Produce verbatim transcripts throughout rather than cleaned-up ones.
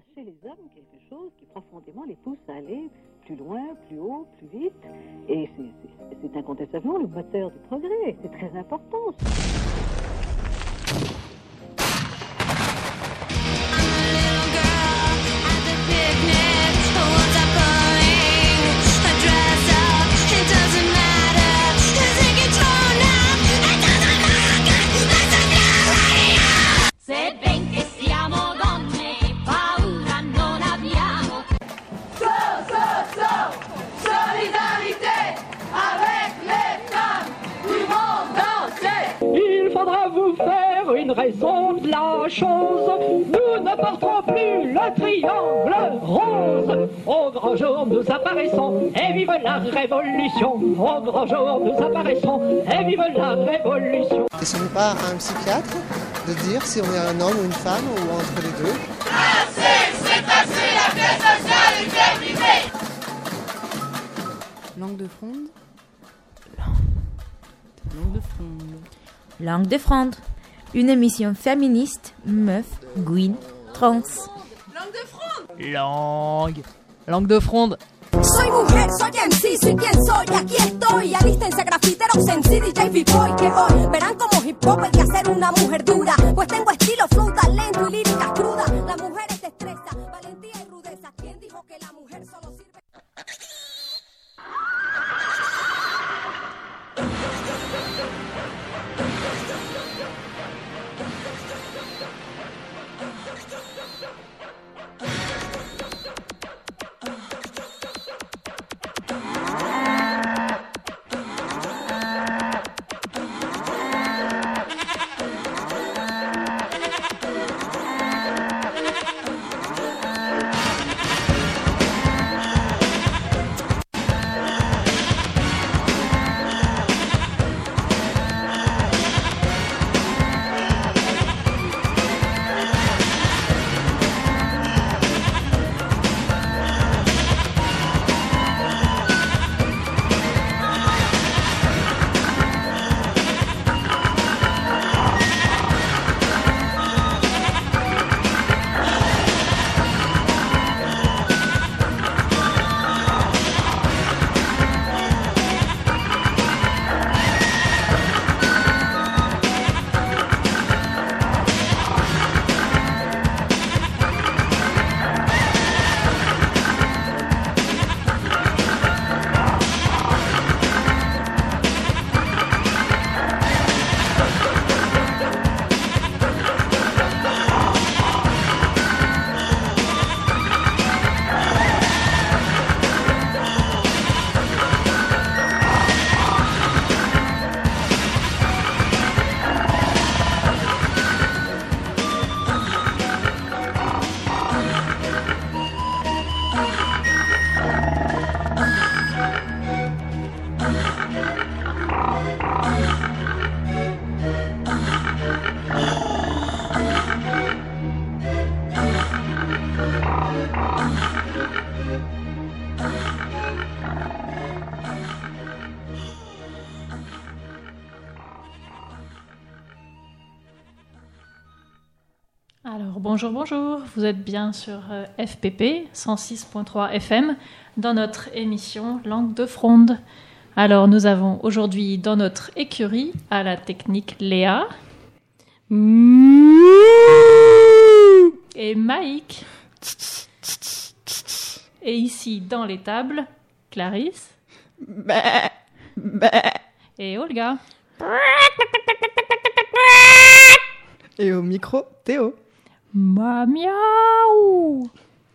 chez les hommes quelque chose qui profondément les pousse à aller plus loin, plus haut, plus vite. Et c'est, c'est, c'est incontestablement le moteur du progrès. C'est très important. Une raison de la chose, nous ne porterons plus le triangle rose. Au grand jour nous apparaissons, et vive la révolution. Au grand jour nous apparaissons, et vive la révolution. Et ce n'est pas à un psychiatre de dire si on est un homme ou une femme ou entre les deux. Assez, c'est assez, la paix sociale est terminée. Langue de fronde. Langue de fronde. Langue de fronde. Une émission féministe, meuf, gwyn, trans. Langue de fronde. Langue. Langue de fronde. Soy mujer, soy M C, soy quien soy, aquí estoy. Alístense grafiteros, M C, D J, B-boy, que hoy verán como hip hop hay que hacer una mujer dura. Pues tengo estilo, flow, talento y líricas crudas. Las mujeres destreza, valentía y rudeza. ¿Quién dijo que la mujer solo sirve? Alors bonjour, bonjour, vous êtes bien sur euh, F P P cent six point trois F M dans notre émission Langue de fronde. Alors nous avons aujourd'hui dans notre écurie à la technique Léa et Mike et ici dans les tables Clarisse et Olga et au micro Théo. Ma miaou.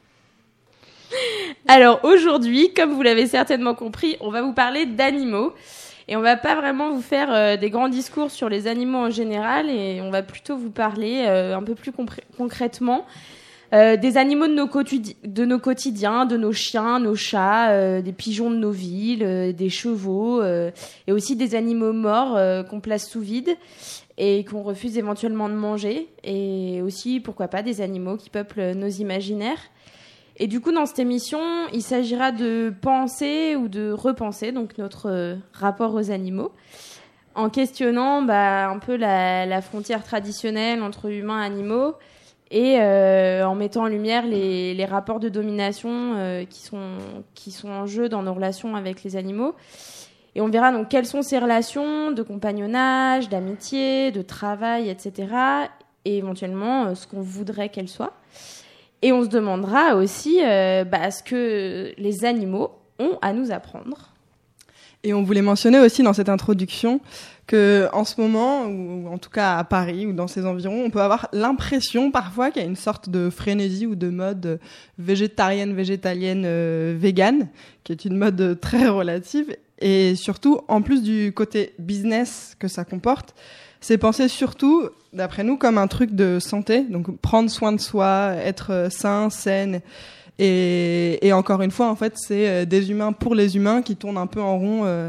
Alors aujourd'hui, comme vous l'avez certainement compris, on va vous parler d'animaux. Et on va pas vraiment vous faire euh, des grands discours sur les animaux en général, et on va plutôt vous parler euh, un peu plus compré- concrètement euh, des animaux de nos, quotidi- de nos quotidiens, de nos chiens, nos chats, euh, des pigeons de nos villes, euh, des chevaux, euh, et aussi des animaux morts euh, qu'on place sous vide et qu'on refuse éventuellement de manger, et aussi, pourquoi pas, des animaux qui peuplent nos imaginaires. Et du coup, dans cette émission, il s'agira de penser ou de repenser donc notre euh, rapport aux animaux, en questionnant bah, un peu la, la frontière traditionnelle entre humains et animaux, et euh, en mettant en lumière les, les rapports de domination euh, qui sont, qui sont en jeu dans nos relations avec les animaux. Et on verra donc quelles sont ces relations de compagnonnage, d'amitié, de travail, et cetera. Et éventuellement euh, ce qu'on voudrait qu'elles soient. Et on se demandera aussi euh, bah, ce que les animaux ont à nous apprendre. Et on voulait mentionner aussi dans cette introduction que en ce moment, ou en tout cas à Paris ou dans ses environs, on peut avoir l'impression parfois qu'il y a une sorte de frénésie ou de mode végétarienne, végétalienne, euh, végane, qui est une mode très relative. Et surtout, en plus du côté business que ça comporte, c'est pensé surtout, d'après nous, comme un truc de santé. Donc prendre soin de soi, être sain, saine. Et, et encore une fois, en fait, c'est des humains pour les humains qui tournent un peu en rond. Euh,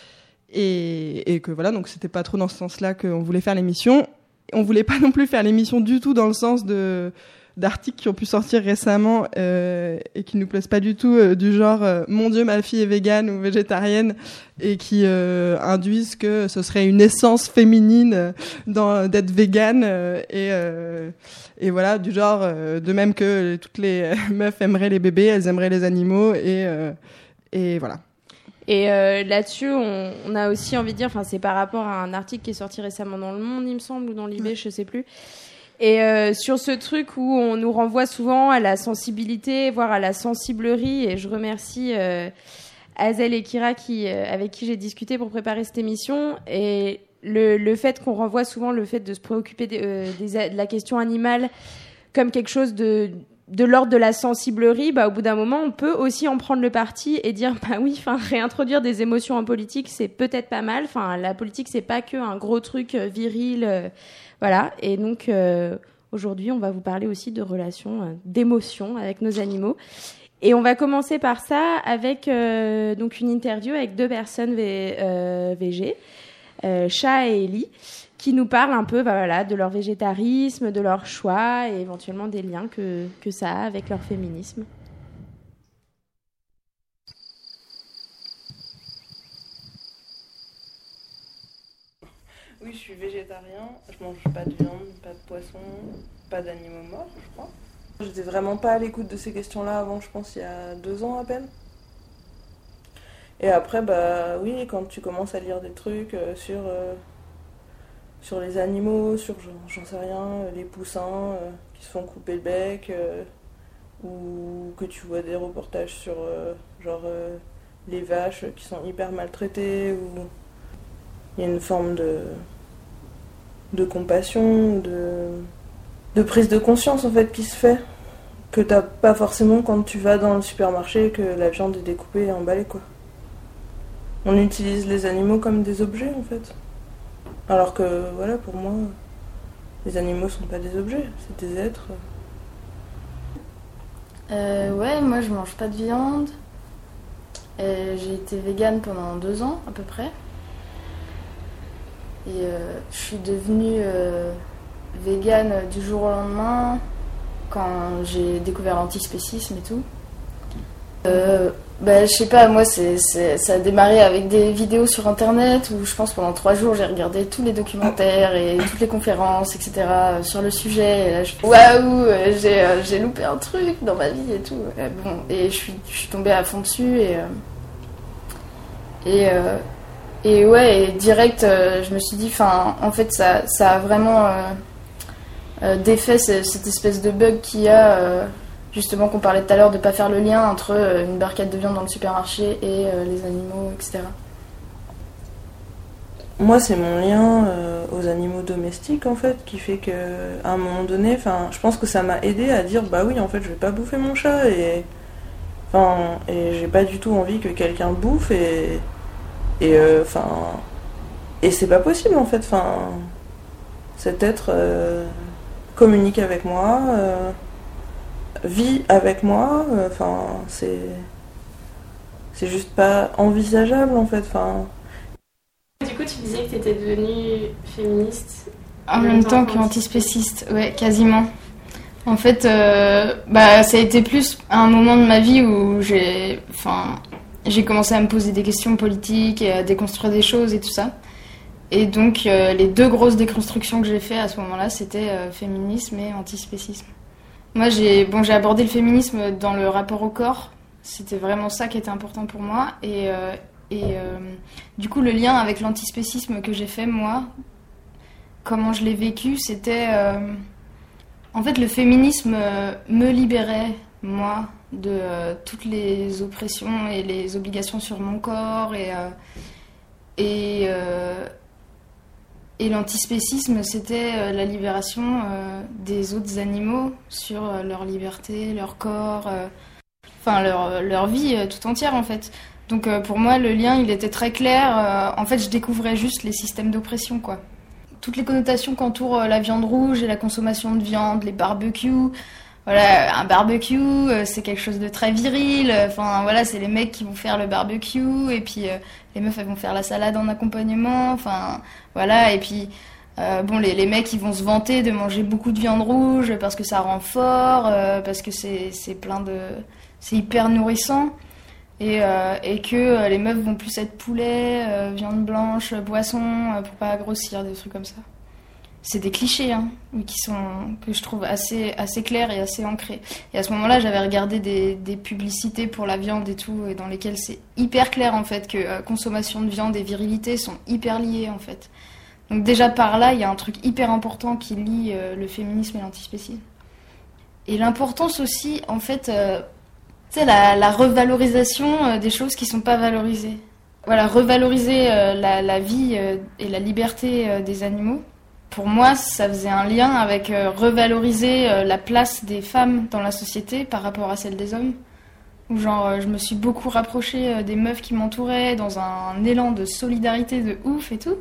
et, et que voilà, donc c'était pas trop dans ce sens-là qu'on voulait faire l'émission. On voulait pas non plus faire l'émission du tout dans le sens de d'articles qui ont pu sortir récemment euh, et qui nous plaisent pas du tout, euh, du genre euh, mon Dieu, ma fille est végane ou végétarienne, et qui euh, induisent que ce serait une essence féminine euh, dans, d'être végane euh, et euh, et voilà, du genre euh, de même que toutes les meufs aimeraient les bébés, elles aimeraient les animaux et euh, et voilà. Et euh, là-dessus, on, on a aussi envie de dire, enfin c'est par rapport à un article qui est sorti récemment dans Le Monde, il me semble, ou dans l'I B, je sais plus. Et euh, sur ce truc où on nous renvoie souvent à la sensibilité, voire à la sensiblerie, et je remercie euh, Azel et Kira qui, euh, avec qui j'ai discuté pour préparer cette émission, et le, le fait qu'on renvoie souvent le fait de se préoccuper des, euh, des, de la question animale comme quelque chose de, de l'ordre de la sensiblerie, bah, au bout d'un moment, on peut aussi en prendre le parti et dire, bah oui, enfin, réintroduire des émotions en politique, c'est peut-être pas mal. Enfin, la politique, c'est pas que un gros truc euh, viril, euh, voilà. Et donc, euh, aujourd'hui, on va vous parler aussi de relations, euh, d'émotions avec nos animaux. Et on va commencer par ça avec euh, donc une interview avec deux personnes v, euh, V G, euh, Chat et Ellie, qui nous parlent un peu bah, voilà, de leur végétarisme, de leur choix et éventuellement des liens que, que ça a avec leur féminisme. Oui, je suis végétarien, je mange pas de viande, pas de poisson, pas d'animaux morts, je crois. J'étais vraiment pas à l'écoute de ces questions-là avant, je pense, il y a deux ans à peine. Et après, bah oui, quand tu commences à lire des trucs euh, sur, euh, sur les animaux, sur, j'en sais rien, les poussins euh, qui se font couper le bec, euh, ou que tu vois des reportages sur, euh, genre, euh, les vaches qui sont hyper maltraitées, ou il y a une forme de, de compassion, de, de prise de conscience en fait qui se fait, que t'as pas forcément quand tu vas dans le supermarché et que la viande est découpée et emballée quoi. On utilise les animaux comme des objets en fait. Alors que voilà, pour moi, les animaux sont pas des objets, c'est des êtres. Euh, ouais, moi je mange pas de viande. Et j'ai été végane pendant deux ans à peu près. Et euh, je suis devenue euh, végane du jour au lendemain quand j'ai découvert l'antispécisme et tout. Euh, bah, je sais pas, moi c'est, c'est, ça a démarré avec des vidéos sur internet où je pense pendant trois jours j'ai regardé tous les documentaires et toutes les conférences, et cetera sur le sujet. Et là je waouh, j'ai, euh, j'ai loupé un truc dans ma vie et tout. Et, bon, et je suis, je suis tombée à fond dessus et. Euh, et euh, Et ouais, et direct, euh, je me suis dit, enfin, en fait, ça, ça a vraiment euh, euh, défait cette, cette espèce de bug qu'il y a, euh, justement, qu'on parlait tout à l'heure, de pas faire le lien entre euh, une barquette de viande dans le supermarché et euh, les animaux, et cetera. Moi, c'est mon lien euh, aux animaux domestiques, en fait, qui fait que, à un moment donné, enfin, je pense que ça m'a aidé à dire, bah oui, en fait, je vais pas bouffer mon chat, et, enfin, et j'ai pas du tout envie que quelqu'un bouffe, et Et enfin, euh, et c'est pas possible en fait. Enfin, cet être euh, communique avec moi, euh, vit avec moi. Enfin, euh, c'est c'est juste pas envisageable en fait. Enfin. Du coup, tu disais que t'étais devenue féministe en même temps qu'antispéciste, ouais, quasiment. En fait, euh, bah, ça a été plus un moment de ma vie où j'ai, enfin. J'ai commencé à me poser des questions politiques et à déconstruire des choses et tout ça. et donc euh, les deux grosses déconstructions que j'ai fait à ce moment-là, c'était euh, féminisme et antispécisme. Moi, j'ai, bon, j'ai abordé le féminisme dans le rapport au corps. C'était vraiment ça qui était important pour moi. Et, euh, et euh, du coup, le lien avec l'antispécisme que j'ai fait, moi, comment je l'ai vécu, c'était... Euh, en fait, le féminisme euh, me libérait, moi, de euh, toutes les oppressions et les obligations sur mon corps. Et, euh, et, euh, et l'antispécisme, c'était euh, la libération euh, des autres animaux sur euh, leur liberté, leur corps... Euh, Enfin, leur, leur vie euh, tout entière, en fait. Donc, euh, pour moi, le lien, il était très clair. Euh, en fait, je découvrais juste les systèmes d'oppression, quoi. Toutes les connotations qu'entourent euh, la viande rouge et la consommation de viande, les barbecues. Voilà, un barbecue, euh, c'est quelque chose de très viril. Enfin, voilà, c'est les mecs qui vont faire le barbecue. Et puis, euh, les meufs, elles vont faire la salade en accompagnement. Enfin, voilà. Et puis... Euh, bon, les, les mecs, ils vont se vanter de manger beaucoup de viande rouge parce que ça rend fort, euh, parce que c'est, c'est plein de... c'est hyper nourrissant. Et, euh, et que euh, les meufs vont plus être poulet, euh, viande blanche, boisson, euh, pour pas grossir, des trucs comme ça. C'est des clichés, hein, mais qui sont, que je trouve assez, assez clairs et assez ancrés. Et à ce moment-là, j'avais regardé des, des publicités pour la viande et tout, et dans lesquelles c'est hyper clair, en fait, que euh, consommation de viande et virilité sont hyper liées, en fait. Donc déjà par là, il y a un truc hyper important qui lie euh, le féminisme et l'antispécisme. Et l'importance aussi, en fait, euh, tu sais, la, la revalorisation euh, des choses qui sont pas valorisées. Voilà, revaloriser euh, la, la vie euh, et la liberté euh, des animaux. Pour moi, ça faisait un lien avec euh, revaloriser euh, la place des femmes dans la société par rapport à celle des hommes. Où genre, euh, je me suis beaucoup rapprochée euh, des meufs qui m'entouraient dans un, un élan de solidarité de ouf et tout.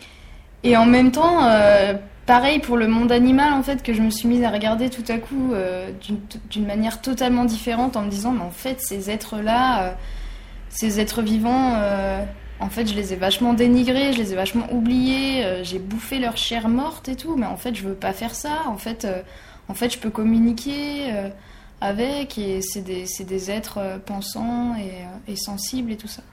Et en même temps, euh, pareil pour le monde animal, en fait, que je me suis mise à regarder tout à coup euh, d'une, d'une manière totalement différente en me disant, mais en fait, ces êtres-là, euh, ces êtres vivants, euh, en fait, je les ai vachement dénigrés, je les ai vachement oubliés, euh, j'ai bouffé leur chair morte et tout, mais en fait, je veux pas faire ça. En fait, euh, en fait je peux communiquer euh, avec, et c'est des, c'est des êtres euh, pensants et, euh, et sensibles et tout ça.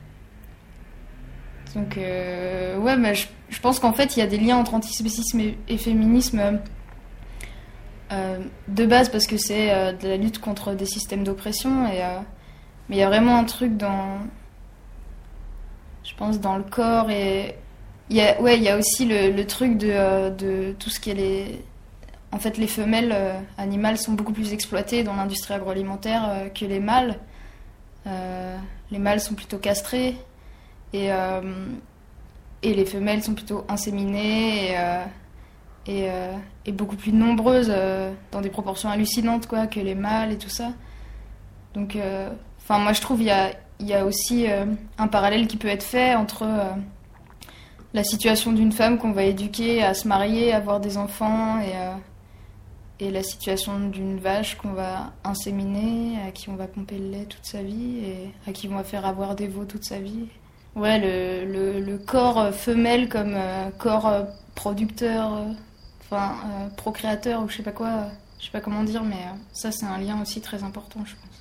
Donc, euh, ouais, bah, je, je pense qu'en fait, il y a des liens entre antispécisme et, et féminisme euh, de base parce que c'est euh, de la lutte contre des systèmes d'oppression. Et, euh, mais il y a vraiment un truc dans, je pense, dans le corps. Et il y a, ouais, il y a aussi le, le truc de, euh, de tout ce qui est les... En fait, les femelles euh, animales sont beaucoup plus exploitées dans l'industrie agroalimentaire euh, que les mâles. Euh, les mâles sont plutôt castrés. Et, euh, et les femelles sont plutôt inséminées et, euh, et, euh, et beaucoup plus nombreuses euh, dans des proportions hallucinantes quoi, que les mâles et tout ça. Donc, euh, moi je trouve qu'il y a, y a aussi euh, un parallèle qui peut être fait entre euh, la situation d'une femme qu'on va éduquer à se marier, à avoir des enfants et, euh, et la situation d'une vache qu'on va inséminer, à qui on va pomper le lait toute sa vie et à qui on va faire avoir des veaux toute sa vie. Ouais, le, le, le corps femelle comme euh, corps euh, producteur, euh, enfin euh, procréateur ou je sais pas quoi, euh, je sais pas comment dire, mais euh, ça c'est un lien aussi très important, je pense.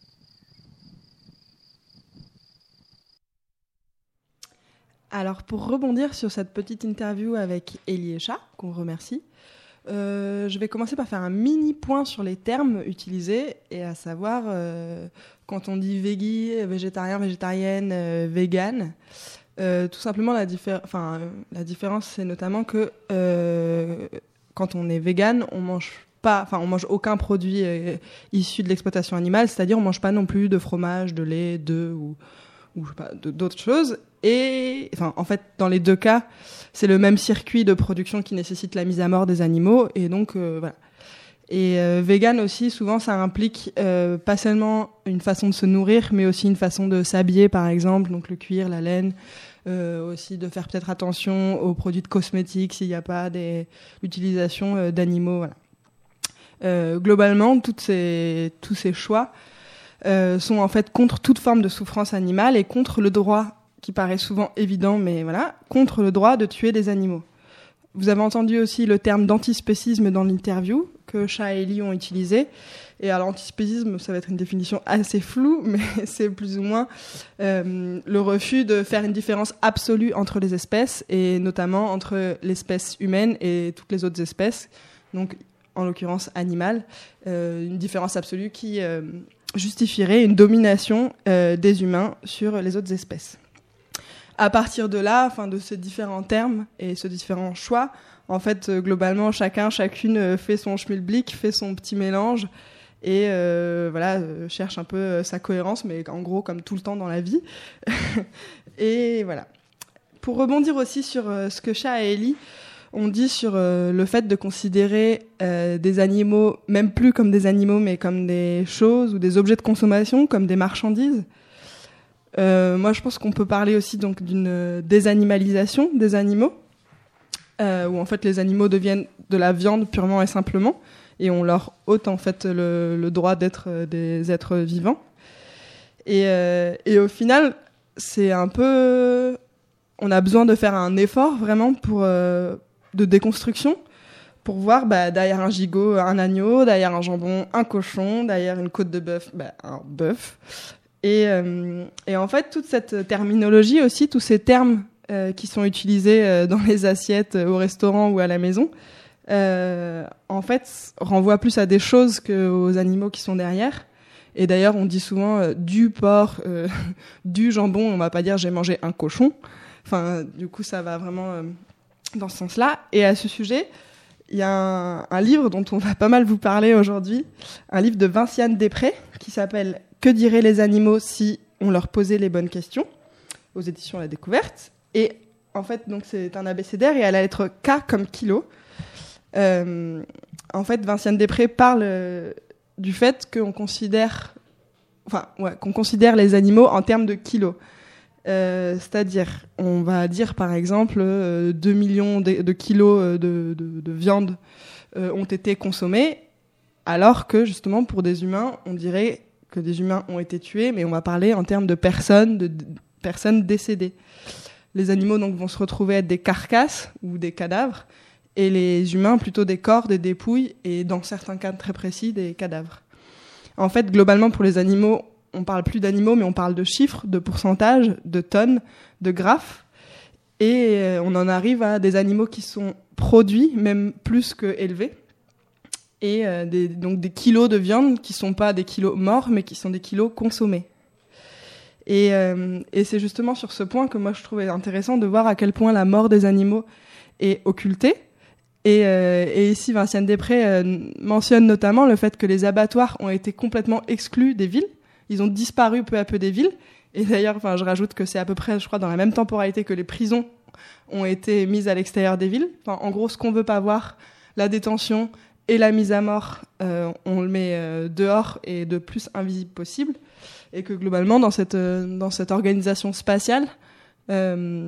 Alors pour rebondir sur cette petite interview avec Eliécha, qu'on remercie, euh, je vais commencer par faire un mini point sur les termes utilisés, et à savoir... Euh, quand on dit végui, végétarien, végétarienne, euh, vegan, euh, tout simplement la, diffé- enfin, euh, la différence c'est notamment que euh, quand on est vegan, on mange pas, enfin on mange aucun produit euh, issu de l'exploitation animale, c'est-à-dire on mange pas non plus de fromage, de lait, d'œufs ou, ou je sais pas, de, d'autres choses. Et enfin en fait dans les deux cas, c'est le même circuit de production qui nécessite la mise à mort des animaux et donc euh, voilà. Et euh, vegan aussi, souvent, ça implique euh, pas seulement une façon de se nourrir, mais aussi une façon de s'habiller, par exemple, donc le cuir, la laine, euh, aussi de faire peut-être attention aux produits de cosmétiques s'il n'y a pas des, l'utilisation euh, d'animaux. Voilà. Euh, globalement, toutes ces, tous ces choix euh, sont en fait contre toute forme de souffrance animale et contre le droit, qui paraît souvent évident, mais voilà, contre le droit de tuer des animaux. vous avez entendu aussi le terme d'antispécisme dans l'interview que Cha et Ellie ont utilisé. Et alors, l'antispécisme, ça va être une définition assez floue, mais c'est plus ou moins euh, le refus de faire une différence absolue entre les espèces, et notamment entre l'espèce humaine et toutes les autres espèces, donc en l'occurrence animales, euh, une différence absolue qui euh, justifierait une domination euh, des humains sur les autres espèces. À partir de là, enfin, de ces différents termes et ces différents choix, en fait, euh, globalement, chacun, chacune euh, fait son schmilblick, fait son petit mélange, et euh, voilà, euh, cherche un peu euh, sa cohérence, mais en gros, comme tout le temps dans la vie. Et voilà. Pour rebondir aussi sur euh, ce que Cha et Ellie ont dit sur euh, le fait de considérer euh, des animaux, même plus comme des animaux, mais comme des choses ou des objets de consommation, comme des marchandises. Euh, moi, je pense qu'on peut parler aussi donc d'une désanimalisation des animaux, euh, où en fait les animaux deviennent de la viande purement et simplement, et on leur ôte en fait le, le droit d'être des êtres vivants. Et, euh, et au final, c'est un peu, on a besoin de faire un effort vraiment pour euh, de déconstruction, pour voir bah, derrière un gigot un agneau, derrière un jambon un cochon, derrière une côte de bœuf bah, un bœuf. Et, euh, et en fait, toute cette terminologie aussi, tous ces termes euh, qui sont utilisés euh, dans les assiettes, euh, au restaurant ou à la maison, euh, en fait, renvoient plus à des choses qu'aux animaux qui sont derrière. Et d'ailleurs, on dit souvent euh, du porc, euh, du jambon, on va pas dire j'ai mangé un cochon. Enfin, du coup, ça va vraiment euh, dans ce sens-là. Et à ce sujet, il y a un, un livre dont on va pas mal vous parler aujourd'hui, un livre de Vinciane Després qui s'appelle « Que diraient les animaux si on leur posait les bonnes questions ?» aux éditions La Découverte. Et en fait, donc, c'est un abécédaire et à la lettre K comme kilo. Euh, en fait, Vinciane Després parle euh, du fait qu'on considère, enfin, ouais, qu'on considère les animaux en termes de kilos. Euh, c'est-à-dire, on va dire par exemple euh, deux millions de, de kilos de, de, de viande euh, ont été consommés, alors que justement pour des humains, on dirait que des humains ont été tués, mais on va parler en termes de personnes, de, de personnes décédées. Les animaux donc vont se retrouver être des carcasses ou des cadavres, et les humains plutôt des corps, des dépouilles, et dans certains cas très précis, des cadavres. En fait, globalement pour les animaux, on parle plus d'animaux, mais on parle de chiffres, de pourcentages, de tonnes, de graphes. Et on en arrive à des animaux qui sont produits, même plus que élevés. Et euh, des, donc des kilos de viande qui ne sont pas des kilos morts, mais qui sont des kilos consommés. Et, euh, et c'est justement sur ce point que moi je trouvais intéressant de voir à quel point la mort des animaux est occultée. Et, euh, et ici, Vinciane Després euh, mentionne notamment le fait que les abattoirs ont été complètement exclus des villes. Ils ont disparu peu à peu des villes. Et d'ailleurs, enfin, je rajoute que c'est à peu près, je crois, dans la même temporalité que les prisons ont été mises à l'extérieur des villes. Enfin, en gros, ce qu'on veut pas voir, la détention et la mise à mort, euh, on le met euh, dehors et de plus invisible possible. Et que globalement, dans cette, euh, dans cette organisation spatiale, euh,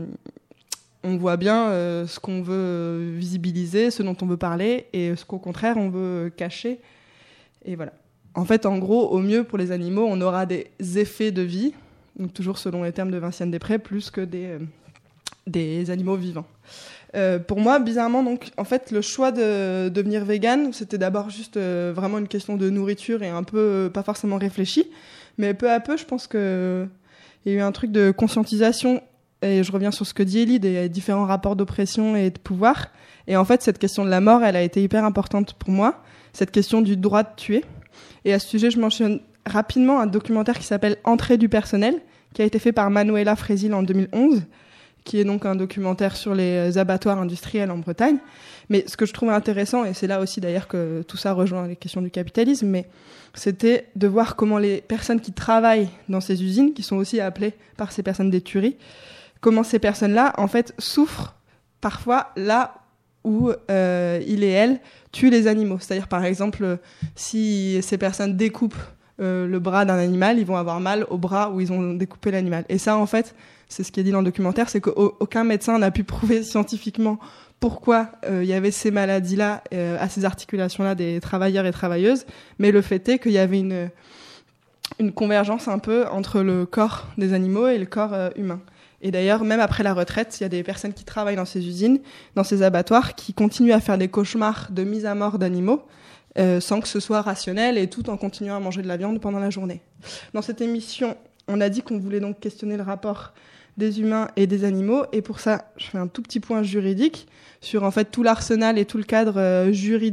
on voit bien euh, ce qu'on veut visibiliser, ce dont on veut parler, et ce qu'au contraire, on veut cacher. Et voilà. En fait, en gros, au mieux, pour les animaux, on aura des effets de vie, donc toujours selon les termes de Vinciane Després, plus que des, euh, des animaux vivants. Euh, pour moi, bizarrement, donc, en fait, le choix de devenir végane, c'était d'abord juste euh, vraiment une question de nourriture et un peu euh, pas forcément réfléchi. Mais peu à peu, je pense qu'il y a eu un truc de conscientisation. Et je reviens sur ce que dit Ellie, des différents rapports d'oppression et de pouvoir. Et en fait, cette question de la mort, elle a été hyper importante pour moi. Cette question du droit de tuer. Et à ce sujet, je mentionne rapidement un documentaire qui s'appelle « Entrée du personnel », qui a été fait par Manuela Frésil en deux mille onze, qui est donc un documentaire sur les abattoirs industriels en Bretagne. Mais ce que je trouvais intéressant, et c'est là aussi d'ailleurs que tout ça rejoint les questions du capitalisme, mais c'était de voir comment les personnes qui travaillent dans ces usines, qui sont aussi appelées par ces personnes des tueries, comment ces personnes-là, en fait, souffrent parfois là où euh, il et elle tuent les animaux. C'est-à-dire, par exemple, si ces personnes découpent euh, le bras d'un animal, ils vont avoir mal au bras où ils ont découpé l'animal. Et ça, en fait, c'est ce qui est dit dans le documentaire, c'est qu'aucun médecin n'a pu prouver scientifiquement pourquoi euh, il y avait ces maladies-là, euh, à ces articulations-là des travailleurs et travailleuses. Mais le fait est qu'il y avait une, une convergence un peu entre le corps des animaux et le corps euh, humain. Et d'ailleurs, même après la retraite, il y a des personnes qui travaillent dans ces usines, dans ces abattoirs, qui continuent à faire des cauchemars de mise à mort d'animaux, euh, sans que ce soit rationnel, et tout en continuant à manger de la viande pendant la journée. Dans cette émission, on a dit qu'on voulait donc questionner le rapport des humains et des animaux, et pour ça, je fais un tout petit point juridique sur en fait tout l'arsenal et tout le cadre euh,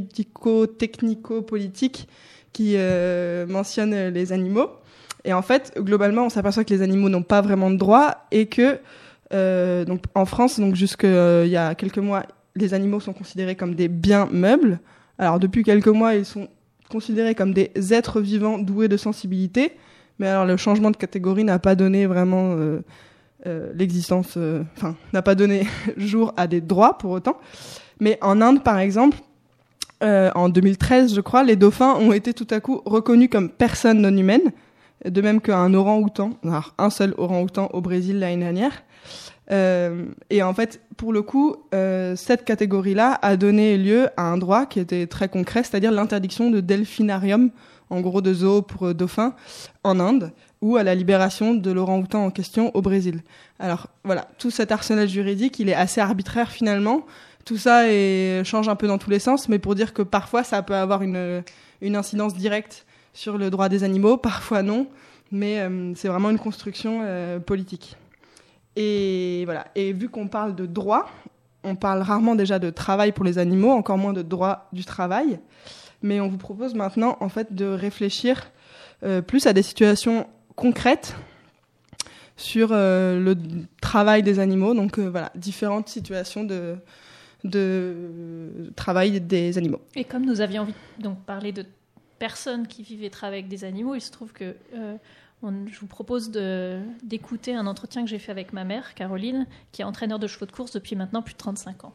juridico-technico-politique qui euh, mentionne les animaux. Et en fait, globalement, on s'aperçoit que les animaux n'ont pas vraiment de droits et que, euh, donc, en France, donc jusqu'il euh, y a quelques mois, les animaux sont considérés comme des biens meubles. Alors, depuis quelques mois, ils sont considérés comme des êtres vivants doués de sensibilité. Mais alors, le changement de catégorie n'a pas donné vraiment euh, euh, l'existence, enfin, euh, n'a pas donné jour à des droits pour autant. Mais en Inde, par exemple, euh, en deux mille treize, je crois, les dauphins ont été tout à coup reconnus comme personnes non humaines. De même qu'un orang-outan, alors un seul orang-outan au Brésil l'année dernière. Euh, et en fait, pour le coup, euh, cette catégorie-là a donné lieu à un droit qui était très concret, c'est-à-dire l'interdiction de delphinarium, en gros de zoo pour euh, dauphins, en Inde, ou à la libération de l'orang-outan en question au Brésil. Alors voilà, tout cet arsenal juridique, il est assez arbitraire finalement. Tout ça est, change un peu dans tous les sens, mais pour dire que parfois ça peut avoir une, une incidence directe sur le droit des animaux, parfois non, mais euh, c'est vraiment une construction euh, politique. Et voilà. Et vu qu'on parle de droit, on parle rarement déjà de travail pour les animaux, encore moins de droit du travail, mais on vous propose maintenant en fait de réfléchir euh, plus à des situations concrètes sur euh, le travail des animaux, donc euh, voilà, différentes situations de, de travail des animaux. Et comme nous avions envie de donc, parler de personnes qui vivent et travaillent avec des animaux, il se trouve que euh, on, je vous propose de, d'écouter un entretien que j'ai fait avec ma mère, Caroline, qui est entraîneur de chevaux de course depuis maintenant plus de trente-cinq ans.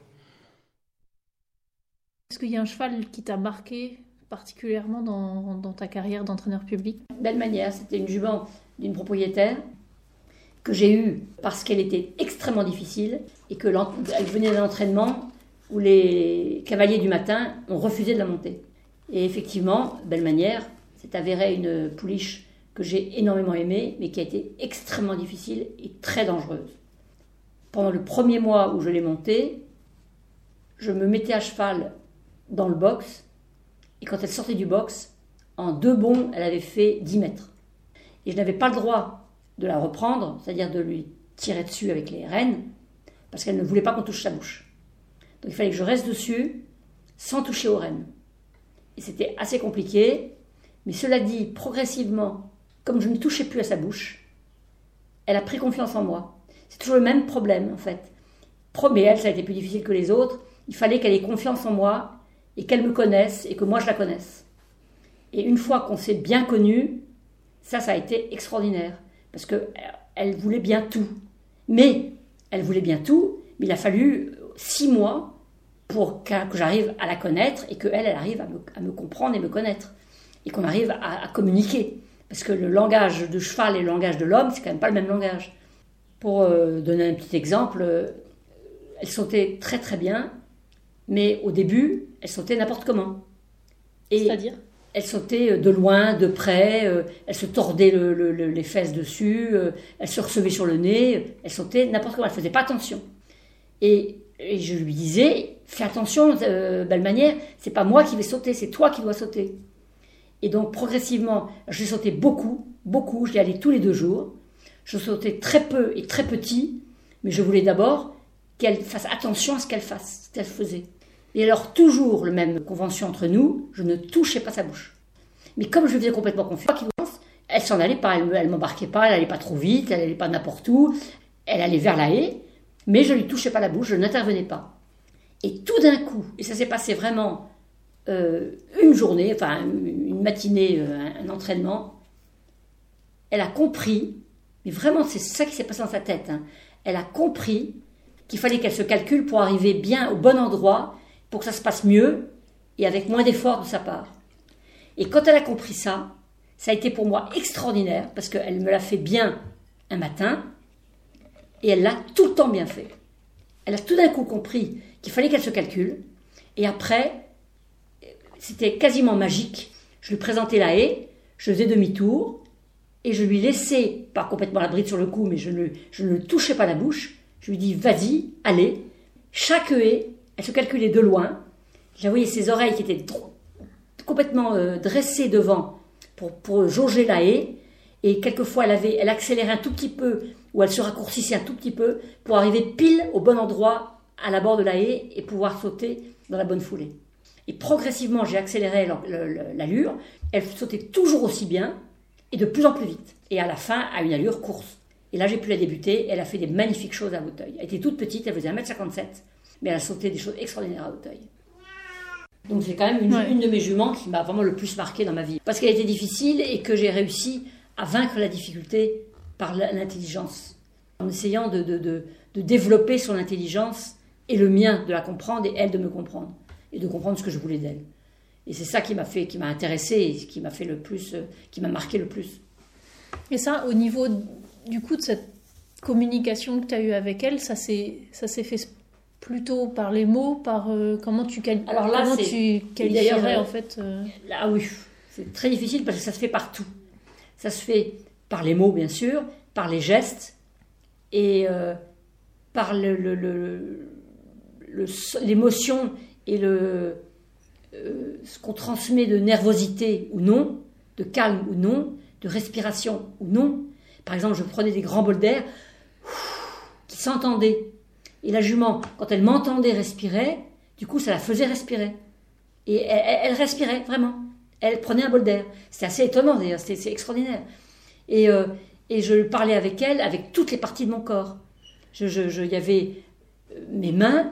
Est-ce qu'il y a un cheval qui t'a marqué particulièrement dans, dans ta carrière d'entraîneur public ? Belle manière, c'était une jument d'une propriétaire que j'ai eue parce qu'elle était extrêmement difficile et qu'elle venait d'un entraînement où les cavaliers du matin ont refusé de la monter. Et effectivement, belle manière, c'est avéré une pouliche que j'ai énormément aimée, mais qui a été extrêmement difficile et très dangereuse. Pendant le premier mois où je l'ai montée, je me mettais à cheval dans le box, et quand elle sortait du box, en deux bonds, elle avait fait dix mètres. Et je n'avais pas le droit de la reprendre, c'est-à-dire de lui tirer dessus avec les rênes, parce qu'elle ne voulait pas qu'on touche sa bouche. Donc il fallait que je reste dessus, sans toucher aux rênes. Et c'était assez compliqué, mais cela dit, progressivement, comme je ne touchais plus à sa bouche, elle a pris confiance en moi. C'est toujours le même problème, en fait. Mais elle, ça a été plus difficile que les autres. Il fallait qu'elle ait confiance en moi, et qu'elle me connaisse, et que moi je la connaisse. Et une fois qu'on s'est bien connus, ça, ça a été extraordinaire, parce qu'elle voulait bien tout. Mais, elle voulait bien tout, mais il a fallu six mois pour que j'arrive à la connaître et qu'elle, elle arrive à me, à me comprendre et me connaître. Et qu'on arrive à, à communiquer. Parce que le langage de cheval et le langage de l'homme, c'est quand même pas le même langage. Pour euh, donner un petit exemple, euh, elle sautait très très bien, mais au début, elle sautait n'importe comment. Et c'est-à-dire ? Elle sautait de loin, de près, euh, elle se tordait le, le, le, les fesses dessus, euh, elle se recevait sur le nez, elle sautait n'importe comment, elle faisait pas attention. Et, et je lui disais, fais attention, euh, belle manière, c'est pas moi qui vais sauter, c'est toi qui dois sauter. Et donc, progressivement, je sautais beaucoup, beaucoup, j'y allais tous les deux jours. Je sautais très peu et très petit, mais je voulais d'abord qu'elle fasse attention à ce qu'elle fasse, ce qu'elle faisait. Et alors, toujours la même convention entre nous, je ne touchais pas sa bouche. Mais comme je lui faisais complètement confiance, elle s'en allait pas, elle ne m'embarquait pas, elle n'allait pas trop vite, elle n'allait pas n'importe où, elle allait vers la haie, mais je ne lui touchais pas la bouche, je n'intervenais pas. Et tout d'un coup, et ça s'est passé vraiment euh, une journée, enfin une matinée, euh, un, un entraînement, elle a compris, mais vraiment c'est ça qui s'est passé dans sa tête, hein, elle a compris qu'il fallait qu'elle se calcule pour arriver bien au bon endroit, pour que ça se passe mieux et avec moins d'efforts de sa part. Et quand elle a compris ça, ça a été pour moi extraordinaire parce qu'elle me l'a fait bien un matin et elle l'a tout le temps bien fait. Elle a tout d'un coup compris qu'il fallait qu'elle se calcule et après, c'était quasiment magique. Je lui présentais la haie, je faisais demi-tour et je lui laissais, pas complètement la bride sur le cou, mais je ne, je ne touchais pas la bouche. Je lui dis, vas-y, allez. Chaque haie, elle se calculait de loin. Je voyais ses oreilles qui étaient trop, complètement euh, dressées devant pour, pour jauger la haie. Et quelquefois, elle, avait, elle accélérait un tout petit peu, ou elle se raccourcissait un tout petit peu, pour arriver pile au bon endroit, à la bord de la haie, et pouvoir sauter dans la bonne foulée. Et progressivement, j'ai accéléré l'allure. Elle sautait toujours aussi bien, et de plus en plus vite. Et à la fin, à une allure course. Et là, j'ai pu la débuter. Elle a fait des magnifiques choses à Hauteuil. Elle était toute petite, elle faisait un mètre cinquante-sept, mais elle a sauté des choses extraordinaires à Hauteuil. Donc c'est quand même une, ouais. une de mes juments qui m'a vraiment le plus marquée dans ma vie. Parce qu'elle était difficile et que j'ai réussi à vaincre la difficulté par l'intelligence. En essayant de, de, de, de développer son intelligence et le mien, de la comprendre et elle de me comprendre. Et de comprendre ce que je voulais d'elle. Et c'est ça qui m'a fait, qui m'a intéressée et qui m'a fait le plus, qui m'a marqué le plus. Et ça, au niveau du coup de cette communication que tu as eue avec elle, ça s'est, ça s'est fait plutôt par les mots, par euh, comment tu, quali- Alors là, comment tu qualifierais en fait euh... Là, oui, c'est très difficile parce que ça se fait partout. Ça se fait par les mots, bien sûr, par les gestes et euh, par le, le, le, le, l'émotion et le, euh, ce qu'on transmet de nervosité ou non, de calme ou non, de respiration ou non. Par exemple, je prenais des grands bols d'air qui s'entendaient. Et la jument, quand elle m'entendait respirer, du coup, ça la faisait respirer. Et elle, elle respirait, vraiment. Elle prenait un bol d'air. C'était assez étonnant, d'ailleurs. C'était, c'est extraordinaire. Et, euh, et je parlais avec elle, avec toutes les parties de mon corps. Je, je, je, il y avait mes mains,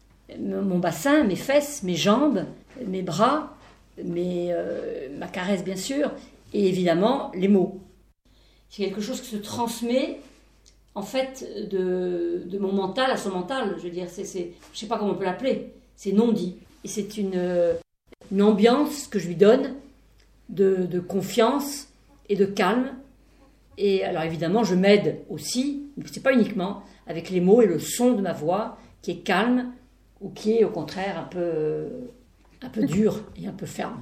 mon bassin, mes fesses, mes jambes, mes bras, mes, euh, ma caresse, bien sûr, et évidemment, les mots. C'est quelque chose qui se transmet, en fait, de, de mon mental à son mental. Je veux dire, c'est, c'est, je ne sais pas comment on peut l'appeler. C'est non dit. Et c'est une, une ambiance que je lui donne de, de confiance et de calme. Et alors, évidemment, je m'aide aussi, mais ce n'est pas uniquement, avec les mots et le son de ma voix, qui est calme ou qui est, au contraire, un peu, un peu dur et un peu ferme.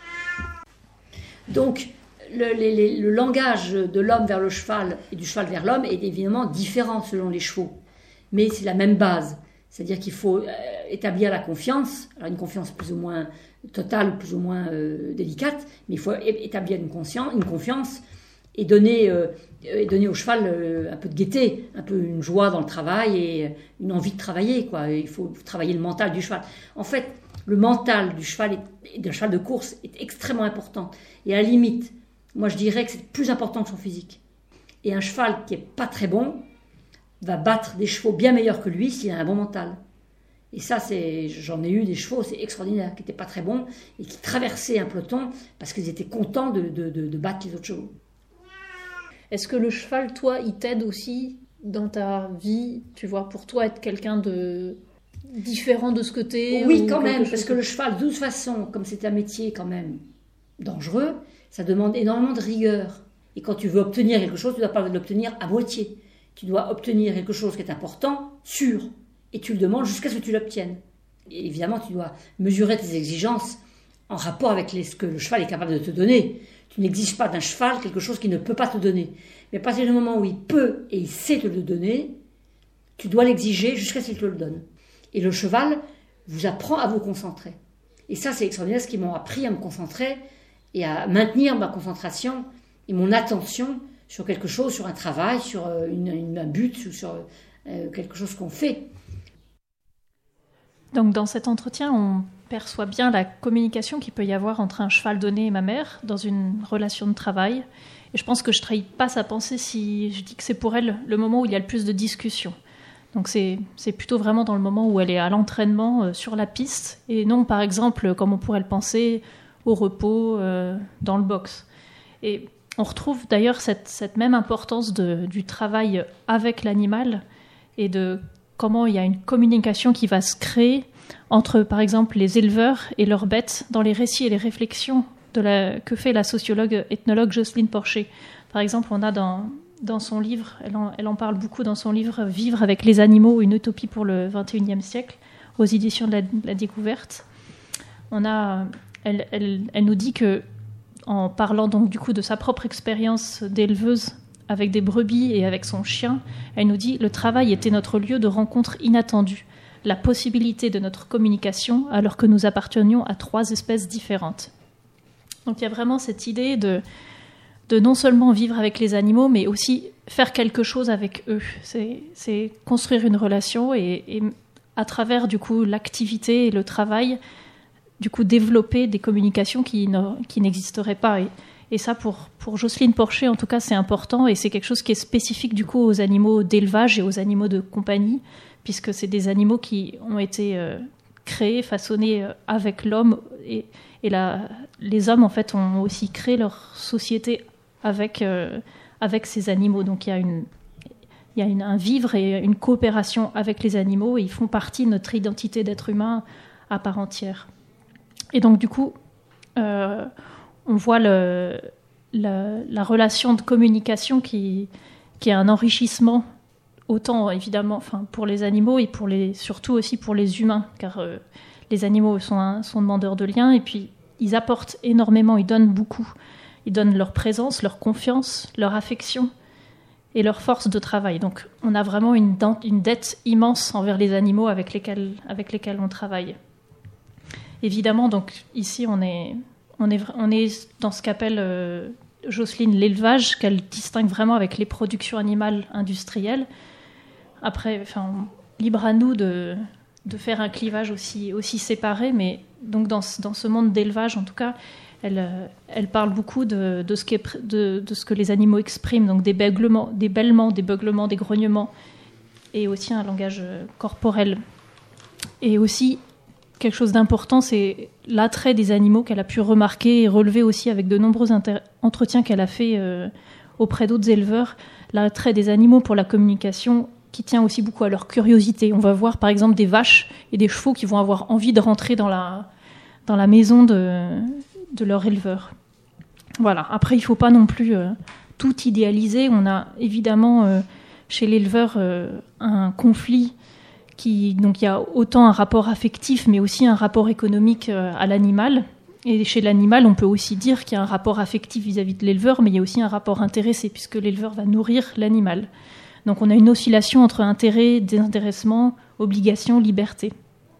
Donc, Le, les, le langage de l'homme vers le cheval et du cheval vers l'homme est évidemment différent selon les chevaux. Mais c'est la même base. C'est-à-dire qu'il faut euh, établir la confiance. Alors une confiance plus ou moins totale, plus ou moins euh, délicate, mais il faut établir une, conscience, une confiance et donner, euh, et donner au cheval euh, un peu de gaieté, un peu une joie dans le travail et une envie de travailler, quoi. Il faut travailler le mental du cheval. En fait, le mental du cheval, est, d'un cheval de course est extrêmement important. Et à la limite, moi, je dirais que c'est plus important que son physique. Et un cheval qui n'est pas très bon va battre des chevaux bien meilleurs que lui s'il a un bon mental. Et ça, c'est, j'en ai eu des chevaux, c'est extraordinaire, qui n'étaient pas très bons et qui traversaient un peloton parce qu'ils étaient contents de, de, de, de battre les autres chevaux. Est-ce que le cheval, toi, il t'aide aussi dans ta vie, tu vois, pour toi, être quelqu'un de différent de ce que t'es? Oui, quand même, parce que le cheval, de toute façon, comme c'est un métier quand même dangereux, ça demande énormément de rigueur. Et quand tu veux obtenir quelque chose, tu ne dois pas l'obtenir à moitié. Tu dois obtenir quelque chose qui est important, sûr. Et tu le demandes jusqu'à ce que tu l'obtiennes. Et évidemment, tu dois mesurer tes exigences en rapport avec les, ce que le cheval est capable de te donner. Tu n'exiges pas d'un cheval quelque chose qu'il ne peut pas te donner. Mais à partir du moment où il peut et il sait te le donner, tu dois l'exiger jusqu'à ce qu'il te le donne. Et le cheval vous apprend à vous concentrer. Et ça, c'est extraordinaire, ce qu'ils m'ont appris à me concentrer et à maintenir ma concentration et mon attention sur quelque chose, sur un travail, sur une, une, un but, sur euh, quelque chose qu'on fait. Donc dans cet entretien, on perçoit bien la communication qu'il peut y avoir entre un cheval donné et ma mère dans une relation de travail. Et je pense que je ne trahis pas sa pensée si je dis que c'est pour elle le moment où il y a le plus de discussions. Donc c'est, c'est plutôt vraiment dans le moment où elle est à l'entraînement euh, sur la piste, et non par exemple, comme on pourrait le penser, au repos, euh, dans le box. Et on retrouve d'ailleurs cette, cette même importance de, du travail avec l'animal et de comment il y a une communication qui va se créer entre, par exemple, les éleveurs et leurs bêtes dans les récits et les réflexions de la, que fait la sociologue ethnologue Jocelyne Porcher. Par exemple, on a dans, dans son livre, elle en, elle en parle beaucoup dans son livre « Vivre avec les animaux, une utopie pour le vingt et unième siècle » aux éditions de la, de la Découverte. On a, elle, elle, elle nous dit que en parlant donc du coup de sa propre expérience d'éleveuse avec des brebis et avec son chien, elle nous dit « Le travail était notre lieu de rencontre inattendu, la possibilité de notre communication alors que nous appartenions à trois espèces différentes. » Donc il y a vraiment cette idée de, de non seulement vivre avec les animaux, mais aussi faire quelque chose avec eux. C'est, c'est construire une relation et, et à travers du coup l'activité et le travail, du coup développer des communications qui, ne, qui n'existeraient pas. Et, et ça, pour, pour Jocelyne Porcher, en tout cas, c'est important et c'est quelque chose qui est spécifique du coup aux animaux d'élevage et aux animaux de compagnie, puisque c'est des animaux qui ont été euh, créés, façonnés euh, avec l'homme et, et la, les hommes en fait ont aussi créé leur société avec, euh, avec ces animaux. Donc il y a, une, il y a une, un vivre et une coopération avec les animaux et ils font partie de notre identité d'être humain à part entière. Et donc du coup, euh, on voit le, la, la relation de communication qui, qui est un enrichissement autant évidemment enfin, pour les animaux et pour les, surtout aussi pour les humains, car euh, les animaux sont, un, sont demandeurs de liens et puis ils apportent énormément, ils donnent beaucoup. Ils donnent leur présence, leur confiance, leur affection et leur force de travail. Donc on a vraiment une, une dette immense envers les animaux avec lesquels, avec lesquels on travaille. Évidemment, donc ici on est, on est, on est dans ce qu'appelle euh, Jocelyne l'élevage, qu'elle distingue vraiment avec les productions animales industrielles. Après, enfin, libre à nous de, de faire un clivage aussi, aussi séparé, mais donc dans, dans ce monde d'élevage, en tout cas, elle, elle parle beaucoup de, de, ce de, de ce que les animaux expriment, donc des bêlements, des bêlements, des beuglements, des grognements, et aussi un langage corporel. Et aussi, quelque chose d'important, c'est l'attrait des animaux qu'elle a pu remarquer et relever aussi avec de nombreux inter- entretiens qu'elle a fait euh, auprès d'autres éleveurs, l'attrait des animaux pour la communication qui tient aussi beaucoup à leur curiosité. On va voir par exemple des vaches et des chevaux qui vont avoir envie de rentrer dans la, dans la maison de, de leur éleveur. Voilà. Après, il ne faut pas non plus euh, tout idéaliser. On a évidemment euh, chez l'éleveur euh, un conflit qui, donc il y a autant un rapport affectif mais aussi un rapport économique euh, à l'animal. Et chez l'animal, on peut aussi dire qu'il y a un rapport affectif vis-à-vis de l'éleveur, mais il y a aussi un rapport intéressé puisque l'éleveur va nourrir l'animal. Donc on a une oscillation entre intérêt, désintéressement, obligation, liberté.